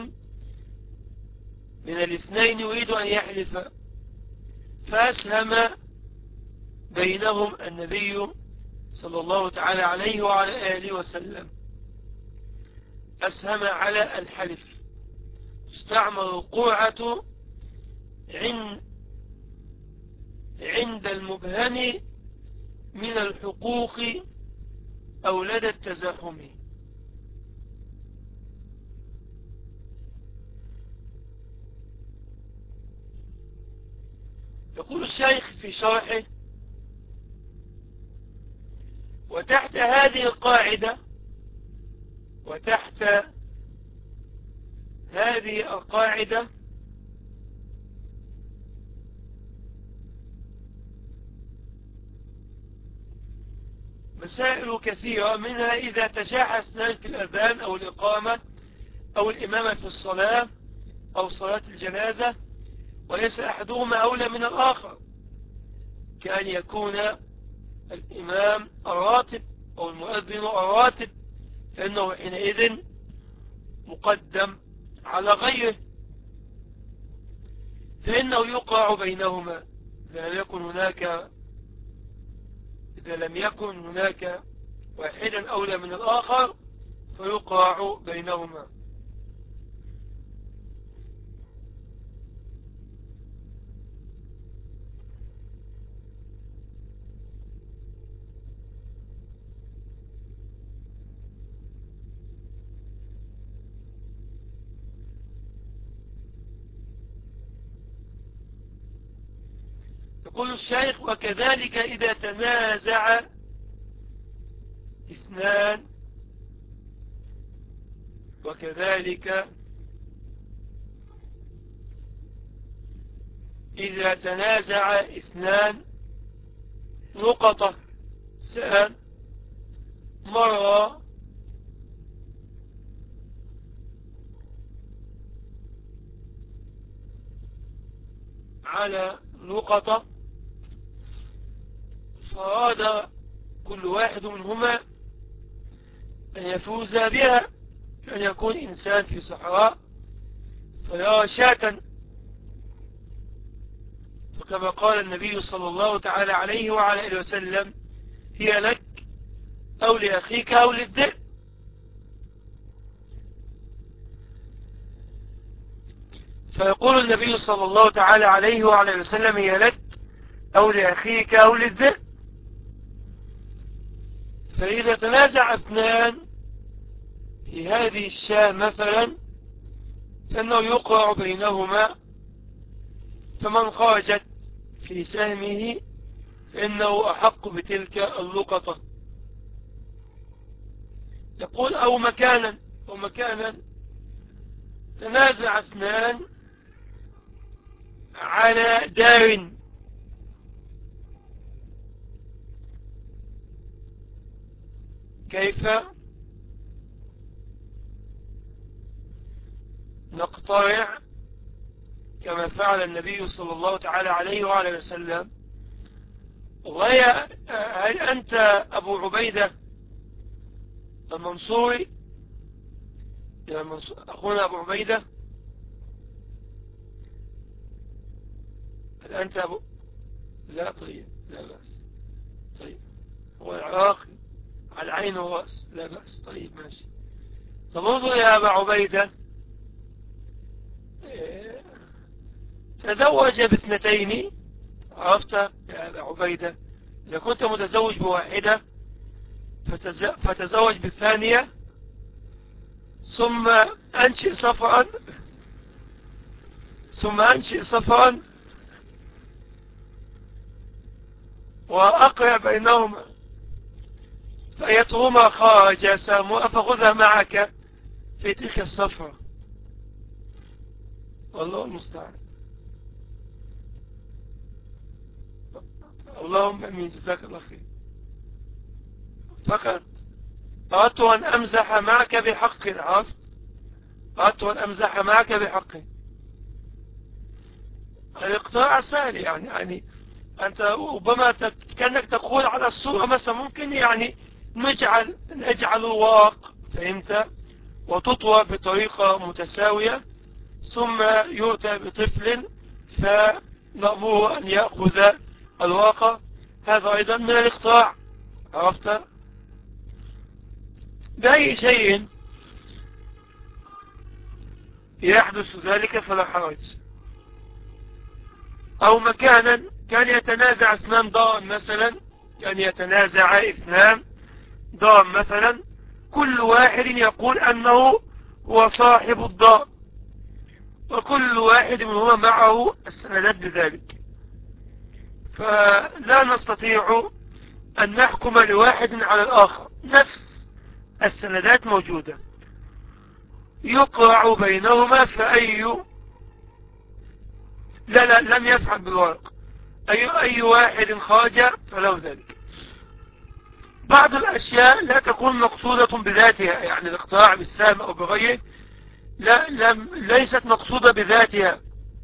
من الاثنين يريد أن يحلف، فأسهم بينهم النبي صلى الله تعالى عليه وعلى آله وسلم، أسهم على الحلف. استعمل القرعة عند المبهم من الحقوق أو لدى التزاحم. يقول الشيخ في شرحه: وتحت هذه القاعدة وتحت هذه القاعدة مسائل كثيرة، منها إذا تشاحى اثنان في الأذان أو الإقامة أو الإمامة في الصلاة أو صلاة الجنازة وليس أحدهما أولى من الآخر، كأن يكون الإمام الراتب أو المؤذن الراتب، فإنه حينئذ مقدم على غيره، فإنه يقرع بينهما إذا لم يكن هناك إذا لم يكن هناك واحدا أولى من الآخر فيقرع بينهما. يقول الشيخ: وكذلك إذا تنازع اثنان وكذلك إذا تنازع اثنان نقطة سأل مرة على نقطة، فأراد كل واحد منهما أن يفوز بها، كأن يكون إنسان في صحراء فيرى شاة، وكما قال النبي صلى الله تعالى عليه وعلى آله وسلم: هي لك أو لأخيك أو للذئب. فيقول النبي صلى الله تعالى عليه وعلى آله وسلم: هي لك أو لأخيك أو للذئب. فإذا تنازع اثنان في هذه الشاة مثلا فإنه يقرع بينهما، فمن خرجت في سهمه فإنه أحق بتلك اللقطة. يقول: أو مكانا أو مكانا تنازع اثنان على دار، كيف نقترع كما فعل النبي صلى الله تعالى عليه وعلى وسلم؟ هل أنت أبو عبيدة المنصوري؟ أخونا أبو عبيدة، هل أنت أبو؟ لا، طيب، لا بأس. طيب، هو العراقي على العين والرأس، لا بأس. طيب، ماشي. طب انظر يا أبا عبيدة، تزوج باثنتين، عرفت يا أبا عبيدة؟ إذا كنت متزوج بواحدة فتزوج بالثانية، ثم أنشئ صفرا ثم أنشئ صفرا وأقرع بينهما، فأيتهما خرج سامها فخذها معك في تلك الصفرة. والله المستعان. اللهم امين، جزاك الله خير. فقط أردت أن أمزح معك بحق، عرفت؟ أردت أن أمزح معك بحق. الاقتراع سهل، يعني يعني أنت ربما كأنك تقول على الصورة مثلا ممكن يعني نجعل نجعل الورق، فهمت؟ وتطوى بطريقة متساوية، ثم يؤتى بطفل فنأمره أن يأخذ الورقة. هذا أيضا من الاقتراع، عرفت؟ بأي شيء يحدث ذلك فلا حرج. أو مكانا كان يتنازع اثنان ضار مثلا، كان يتنازع اثنان ضار مثلا، كل واحد يقول أنه هو صاحب الضار، وكل واحد منهما معه السندات بذلك، فلا نستطيع أن نحكم لواحد على الآخر، نفس السندات موجودة، يقرع بينهما. فأي لا لا لم يفعل بالورق، أي, أي واحد خرج فله ذلك. بعض الأشياء لا تكون مقصودة بذاتها، يعني الاقتراع بالسهم أو بغيره لا لم ليست مقصودة بذاتها،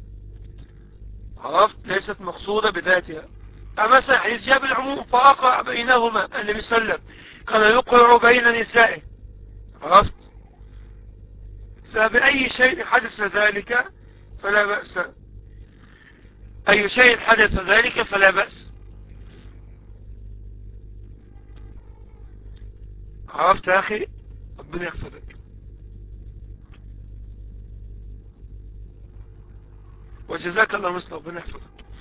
عرفت؟ ليست مقصودة بذاتها. مثلا حديث جاء بالعموم فأقرع بينهما، النبي صلى الله عليه وسلم كان يقرع بين نسائه، عرفت؟ فبأي شيء حدث ذلك فلا بأس، أي شيء حدث ذلك فلا بأس، عرفت يا أخي؟ ربنا يحفظك وجزاك الله مثل، ربنا يحفظك.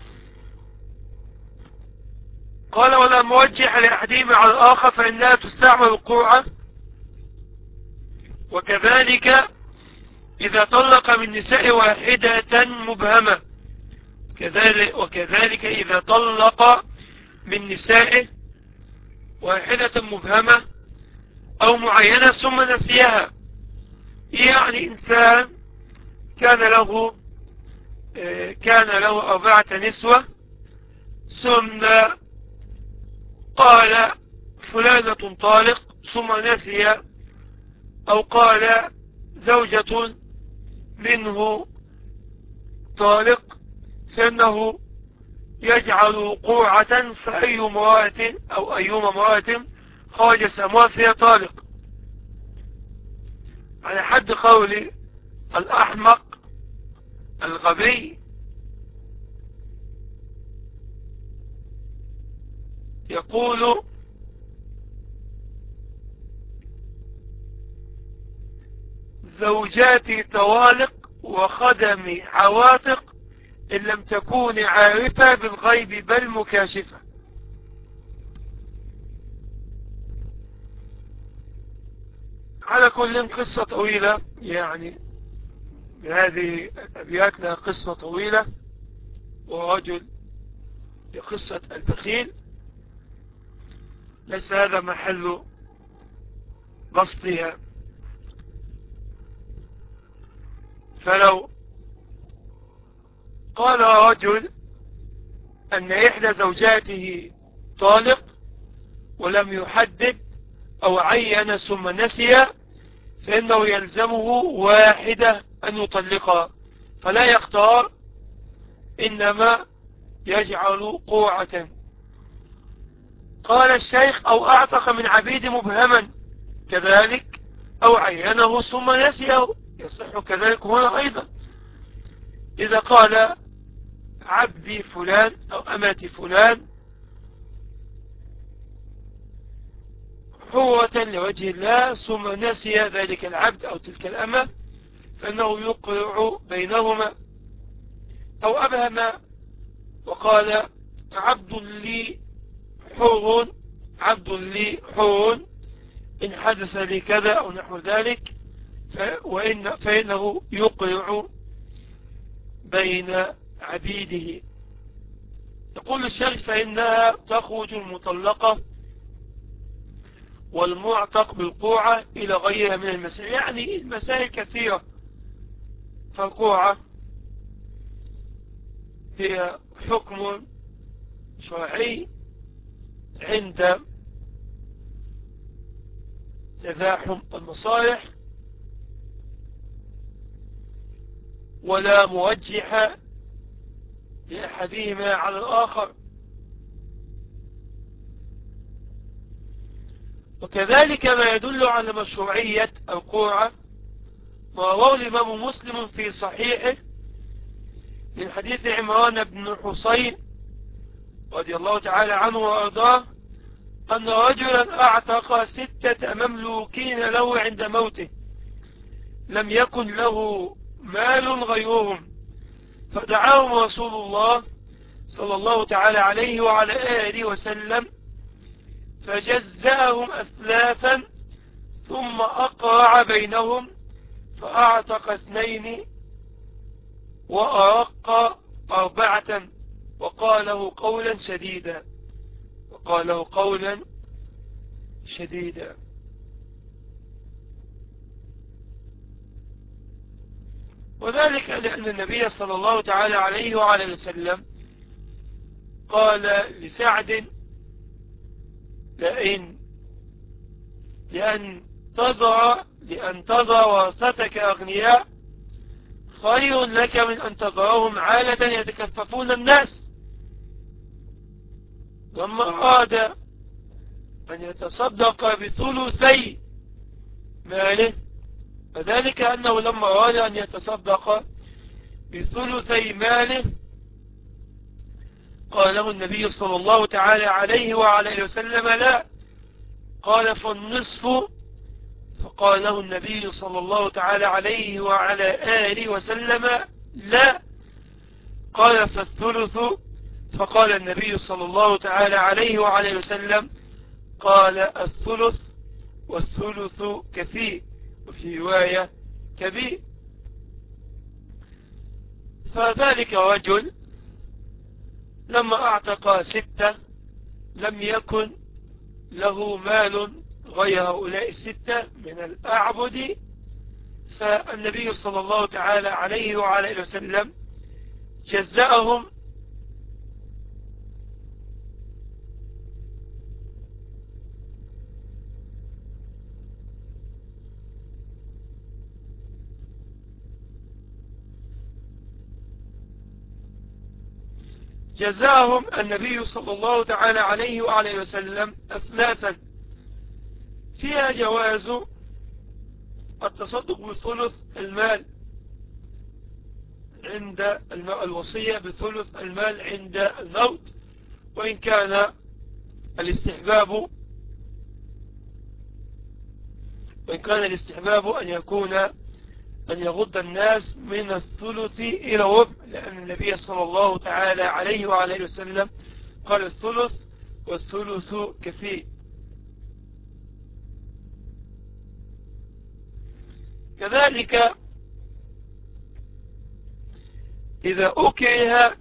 قال: ولا موجه لأحدهما على الآخر فإنها تستعمل القرعة، وكذلك إذا طلق من نساء واحدة مبهمة، كذلك وكذلك إذا طلق من نساء واحدة مبهمة أو معينة ثم نسيها، يعني إنسان كان له كان له أربعة نسوة ثم قال فلانة طالق ثم نسي، أو قال زوجة منه طالق، فإنه يجعل قوعة فأي امرأة أو أيما امرأة خرج سموها فيها طالق، على حد قول الأحمق الغبي يقول زوجاتي طوالق وخدمي عواتق إن لم تكون عارفة بالغيب بل مكاشفة. على كل قصة طويلة، يعني هذه الأبيات لها قصة طويلة، ورجل لقصة البخيل، ليس هذا محل بسطها. فلو قال رجل أن إحدى زوجاته طالق ولم يحدد أو عين ثم نسي، فإنه يلزمه واحدة أن يطلقها، فلا يختار، إنما يجعل قوعة. قال الشيخ أو أعتق من عبيد مبهما كذلك، أو عينه ثم نسيه، يصح كذلك هنا أيضا. إذا قال عبدي فلان أو أماتي فلان حوة لوجه الله ثم نسي ذلك العبد أو تلك الأمة، فإنه يقرع بينهما. أو أبهم وقال عبد لي حر عبد لي حر إن حدث لي كذا أو نحو ذلك، وإن فإنه يقرع بين عبيده. يقول الشيخ فإنها تخرج المطلقة والمعتق بالقوعة إلى غيرها من المسائل، يعني المسائل كثيرة. فالقوعة هي حكم شرعي عند تزاحم المصالح، ولا موجه لأحدهما على الآخر. وكذلك ما يدل على مشروعية القرعة ما رواه الإمام مسلم في صحيحه من حديث عمران بن حسين رضي الله تعالى عنه وأرضاه أن رجلا أعتق ستة مملوكين له عند موته، لم يكن له مال غيرهم، فدعاهم رسول الله صلى الله تعالى عليه وعلى آله وسلم فجزأهم أثلاثا ثم أقرع بينهم فأعتق اثنين وأرق أربعة، وقاله قولا شديدا وقاله قولا شديدا. وذلك لأن النبي صلى الله تعالى عليه وعلى وسلم قال لسعد لأن لأن تضع لأن تضع ورثتك أغنياء خير لك من أن تضعهم عالة يتكففون الناس. لما أراد أن يتصدق بثلثي ماله، وذلك أنه لما أراد أن يتصدق بثلثي ماله قال له النبي صلى الله تعالى عليه وعلى وسلم لا، قال فالنصف، فقال له النبي صلى الله تعالى عليه وعلى آله وسلم لا، قال فالثلث، فقال النبي صلى الله تعالى عليه وعلى وسلم قال الثلث، والثلث كثير، وفي رواية كبير. فذلك رجل لما اعتق ستة لم يكن له مال غير هؤلاء الستة من الأعبد، فالنبي صلى الله تعالى عليه وعلى وسلم جزأهم جزاهم النبي صلى الله تعالى عليه وعلى وسلم أثلاثا فيها جواز التصدق بثلث المال عند الوصية بثلث المال عند الموت، وإن كان الاستحباب وإن كان الاستحباب أن يكون أن يغض الناس من الثلث إلى ربع، لأن النبي صلى الله تعالى عليه وعلى وسلم قال الثلث والثلث كثير. كذلك إذا أكره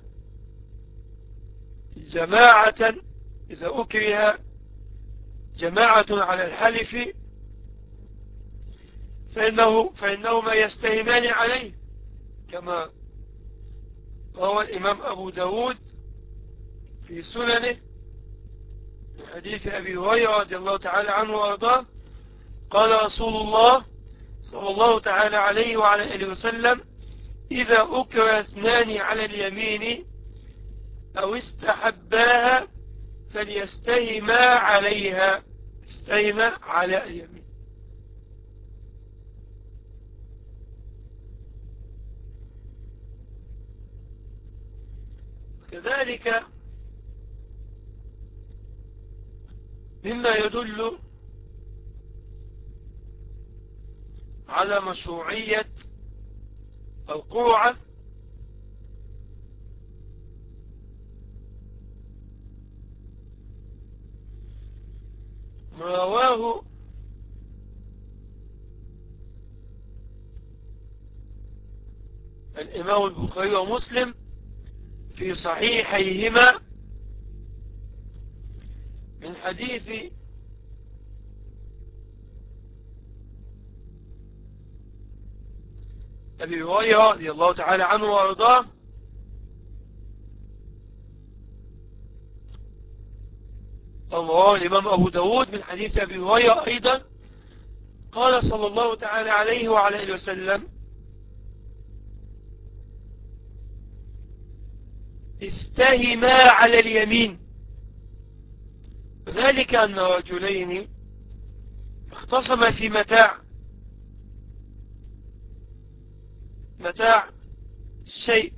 جماعة إذا أكره جماعة على الحلف فإنه فإنهما يستهمان عليه، كما روى الإمام أبو داود في سننه من حديث أبي هريرة رضي الله تعالى عنه وأرضاه قال رسول الله صلى الله تعالى عليه وعلى آله وسلم: إذا أكره اثنان على اليمين أو استحباها فليستهما عليها، استهما على اليمين. كذلك مما يدل على مشروعية القرعة ما رواه الإمام البخاري ومسلم في صحيحيهما من حديث أبي هريرة رضي الله تعالى عنه وأرضاه رواه الإمام أبو داود من حديث أبي هريرة أيضا قال صلى الله تعالى عليه وعلى آله وسلم: استهما على اليمين. ذلك أن رجلين اختصما في متاع متاع شيء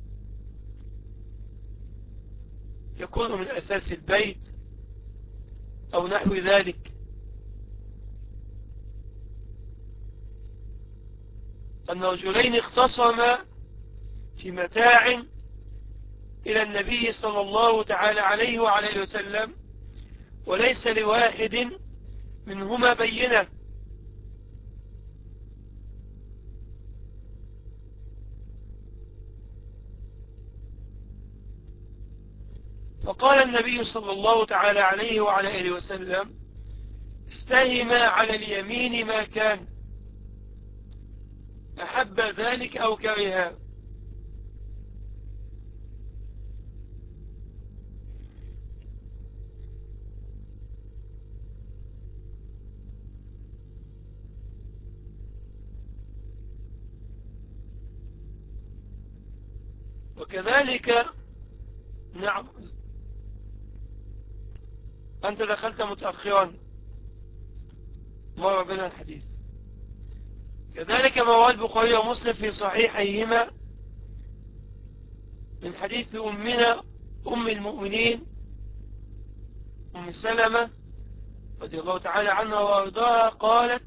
يكون من أساس البيت أو نحو ذلك، أن رجلين اختصما في متاع إلى النبي صلى الله تعالى عليه وعلى وسلم وليس لواحد منهما بينة، فقال النبي صلى الله تعالى عليه وعلى آله وسلم: استهما على اليمين ما كان، أحب ذلك أو كرها. وكذلك نعم أنت دخلت متأخرا مر بنا الحديث. كذلك ما رواه البخاري ومسلم في صحيحيهما من حديث أمنا أم المؤمنين أم سلمة رضي الله تعالى عنها وأرضاها قالت: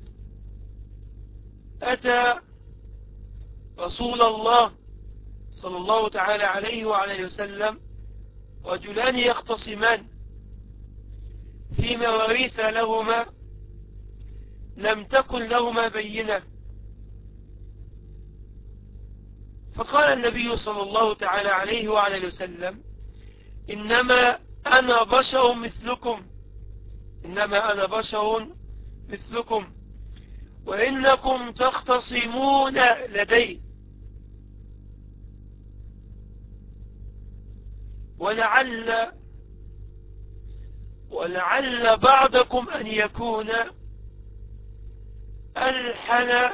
أتى رسول الله صلى الله تعالى عليه وعلى وسلم رجلان يختصمان في مواريث لهما لم تكن لهما بينة، فقال النبي صلى الله تعالى عليه وعلى وسلم: إنما أنا بشر مثلكم إنما أنا بشر مثلكم وإنكم تختصمون لدي، ولعل ولعل بعضكم أن يكون ألحن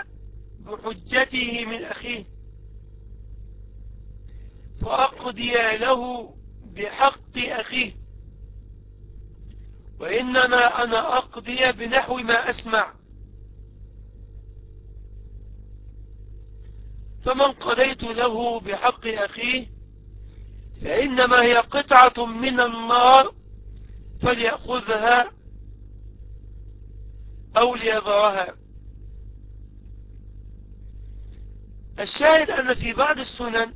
بحجته من أخيه، فأقضي له بحق أخيه، وإنما أنا أقضي بنحو ما أسمع. فمن قضيت له بحق أخيه فإنما هي قطعة من النار فليأخذها أو ليذرها. الشاهد أن في بعض السنن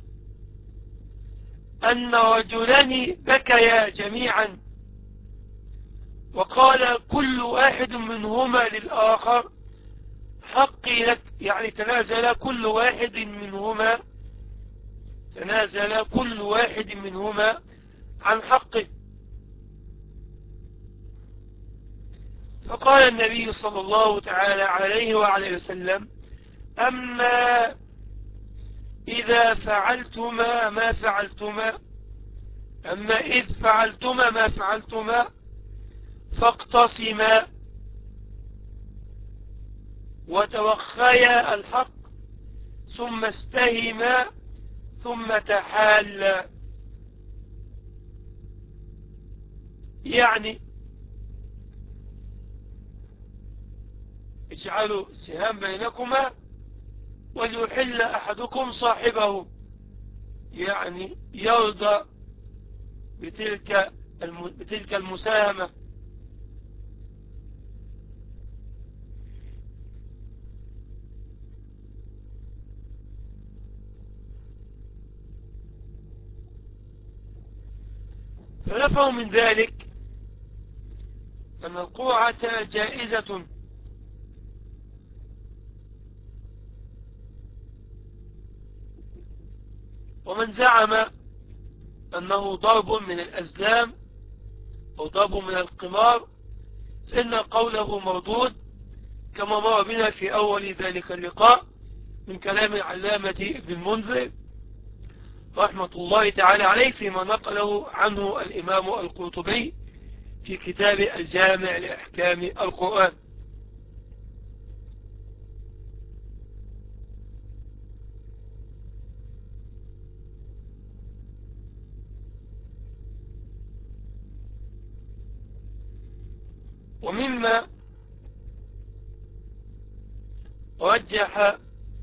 أن رجلان بكيا جميعا، وقال كل واحد منهما للآخر حقي لك، يعني تنازل كل واحد منهما تنازل كل واحد منهما عن حقه. فقال النبي صلى الله تعالى عليه وعلى وسلم: أما إذا فعلتما ما فعلتما أما إذ فعلتما ما فعلتما فاقتصما وتوخيا الحق ثم استهما ثم تحالا. يعني اجعلوا سهام بينكما وليحل أحدكم صاحبه، يعني يرضى بتلك بتلك المساهمة. فنفهم من ذلك أن القرعة جائزة، ومن زعم أنه ضرب من الأزلام أو ضرب من القمار فإن قوله مردود، كما مر بنا في أول ذلك اللقاء من كلام العلامة ابن المنذر رحمة الله تعالى عليه فيما نقله عنه الإمام القرطبي في كتاب الجامع لأحكام القرآن. ومما رجح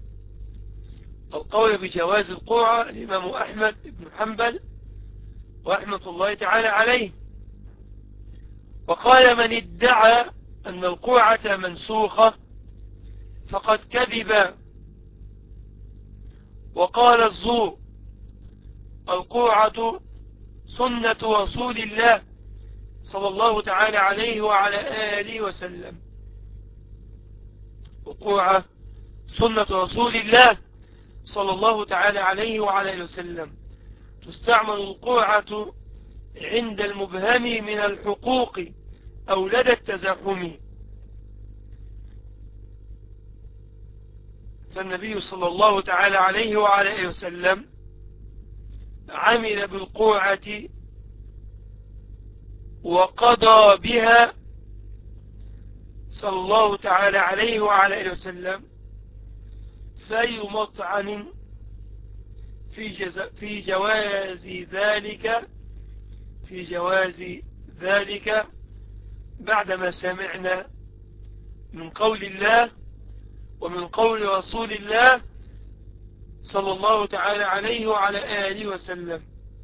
القول بجواز القرعة الإمام أحمد بن حنبل رحمة الله تعالى عليه، وقال: من ادعى أن القرعة منسوخة فقد كذب وقال الزور. القرعة سنة رسول الله صلى الله تعالى عليه وعلى آله وسلم. القرعة سنة رسول الله صلى الله تعالى عليه وعلى آله وسلم. تستعمل القرعة عند المبهم من الحقوق أو لدى التزاحم، فالنبي صلى الله تعالى عليه وعلى آله وسلم عمل بالقرعة وقضى بها صلى الله تعالى عليه وعلى آله وسلم. فأي مطعن في, في جواز ذلك في جواز ذلك بعدما سمعنا من قول الله ومن قول رسول الله صلى الله تعالى عليه وعلى آله وسلم.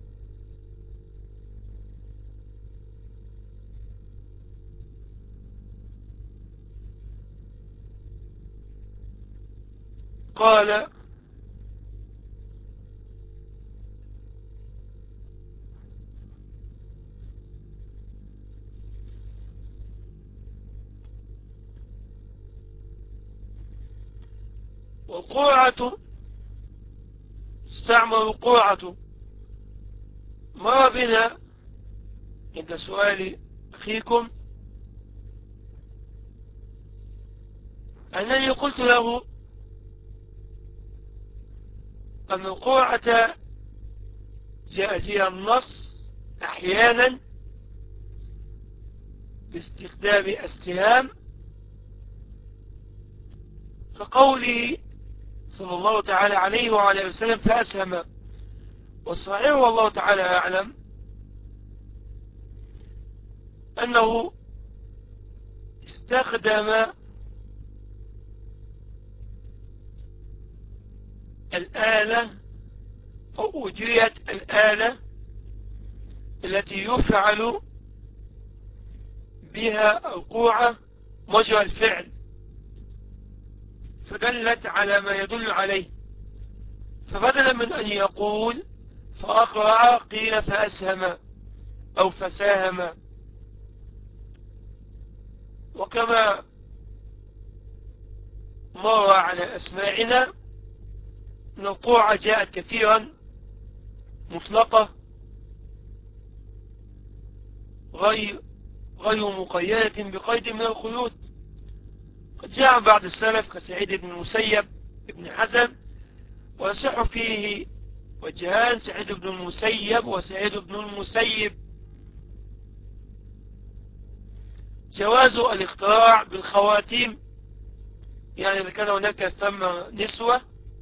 قال: والقرعة استعمل القرعة. مر بنا عند سؤال أخيكم أنني قلت له أن القرعة جاء فيها النص أحيانا باستخدام السهام كقوله صلى الله تعالى عليه وعلى وسلم: فأسهم. والصحيح والله تعالى أعلم أنه استخدم الآلة أو أجريت الآلة التي يفعل بها القوعة مجرى الفعل، فدلت على ما يدل عليه، فبدلا من أن يقول فأقرع قيل فأسهم أو فساهم. وكما مر على أسماعنا أن القوعة جاءت كثيرا مطلقة غير غير مقيدة بقيد من القيود. قد جاء بعض السلف كسعيد بن المسيب ابن حزم، ويصح فيه وجهان: سعيد بن المسيب وسعيد بن المسيب. جواز الاختراع بالخواتيم، يعني إذا كان هناك ثم نسوة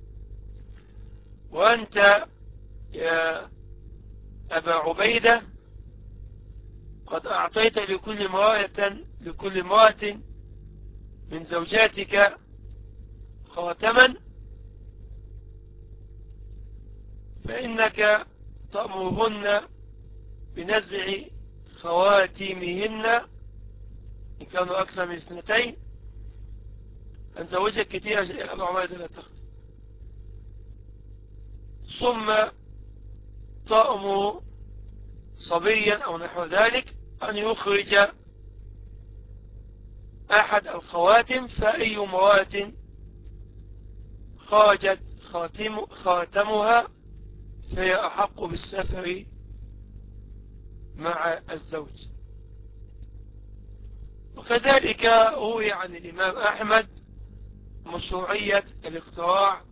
وأنت يا أبا عبيدة قد أعطيت لكل امرأة لكل امرأة من زوجاتك خاتما، فإنك تأمرهن بنزع خواتيمهن إن كانوا أكثر من اثنتين. أن زوجك كثير يا أبا عبيدة لا تخف. ثم تأمر صبيا أو نحو ذلك أن يخرج أحد الخواتم، فأي امرأة خرجت خاتم خاتمها فهي أحق بالسفر مع الزوج. وكذلك روي عن الإمام أحمد مشروعية الاختراع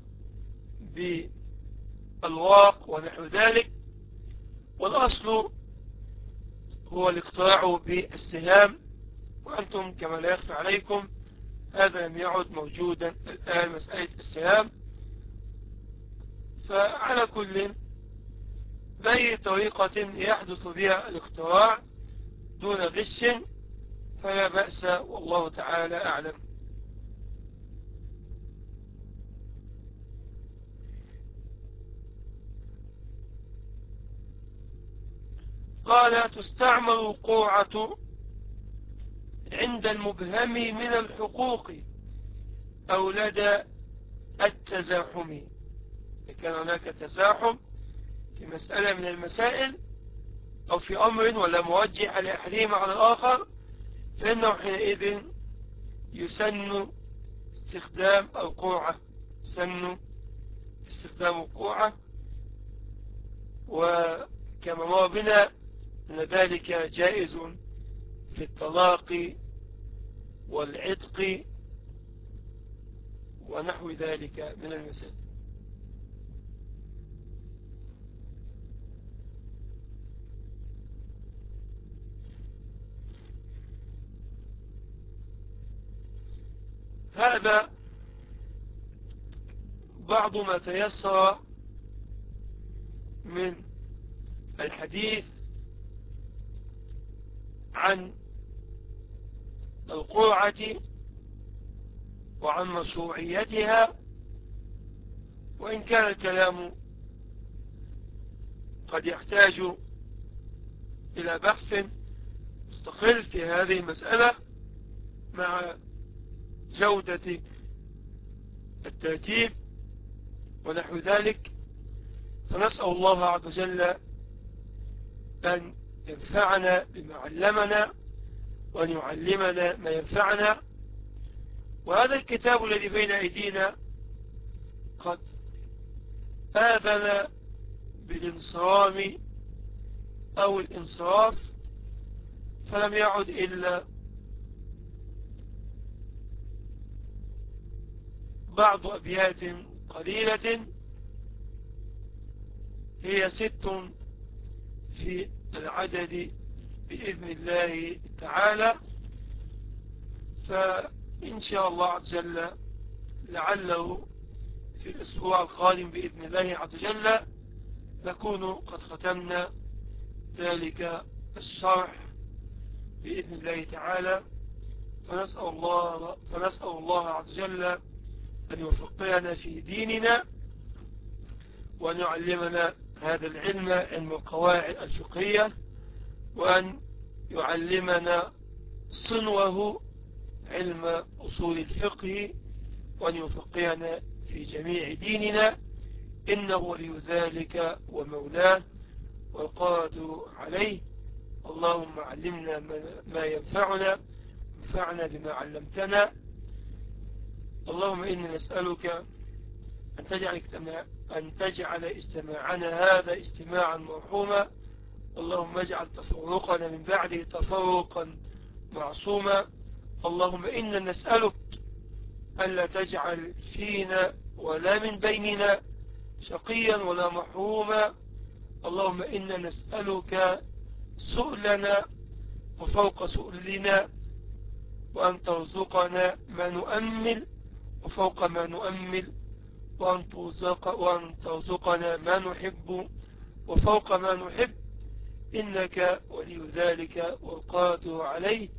بالواق ونحو ذلك، والأصل هو الاختراع بالسهام، وأنتم كما لا يخفى عليكم هذا لم يعد موجودا الآن مسألة السهام. فعلى كل بأي طريقة يحدث بها الاختراع دون غش فلا بأس، والله تعالى أعلم. قال: تستعمل القوعة عند المبهم من الحقوق أو لدى التزاحم. كان هناك تزاحم في مسألة من المسائل أو في أمر ولا موجه لأحدهما على الآخر، فإنه حينئذ يسن استخدام القوعة يسن استخدام القوعة. وكما مر بنا أن ذلك جائز في الطلاق والعتق ونحو ذلك من المسائل. هذا بعض ما تيسر من الحديث عن القرعة وعن مشروعيتها، وإن كان الكلام قد يحتاج إلى بحث مستقل في هذه المسألة مع جودة الترتيب ونحو ذلك. فنسأل الله عز وجل أن ينفعنا بما علمنا وأن يعلمنا ما ينفعنا. وهذا الكتاب الذي بين أيدينا قد آذن بالانصرام أو الانصراف، فلم يعد إلا بعض أبيات قليلة هي ست في العدد بإذن الله تعالى. فإن شاء الله عز وجل لعله في الأسبوع القادم بإذن الله عز وجل نكون قد ختمنا ذلك الشرح بإذن الله تعالى. فنسأل الله, فنسأل الله عز وجل أن يفقهنا في ديننا وأن يعلمنا هذا العلم، علم القواعد الفقهية، وأن يعلمنا صنوه علم أصول الفقه، وأن يفقهنا في جميع ديننا، إنه ولي ذلك ومولاه والقادر عليه. اللهم علمنا ما ينفعنا، انفعنا بما علمتنا. اللهم إني نسألك أن تجعل أن تجعل استماعنا هذا استماعا مرحوما. اللهم اجعل تفرقنا من بعده تفرقا معصوما. اللهم إنا نسألك ألا تجعل فينا ولا من بيننا شقيا ولا محروما. اللهم إنا نسألك سؤلنا وفوق سؤلنا، وأن ترزقنا ما نؤمل وفوق ما نؤمل، وأن ترزق وأن ترزقنا ما نحب وفوق ما نحب، إنك ولي ذلك والقادر عليه.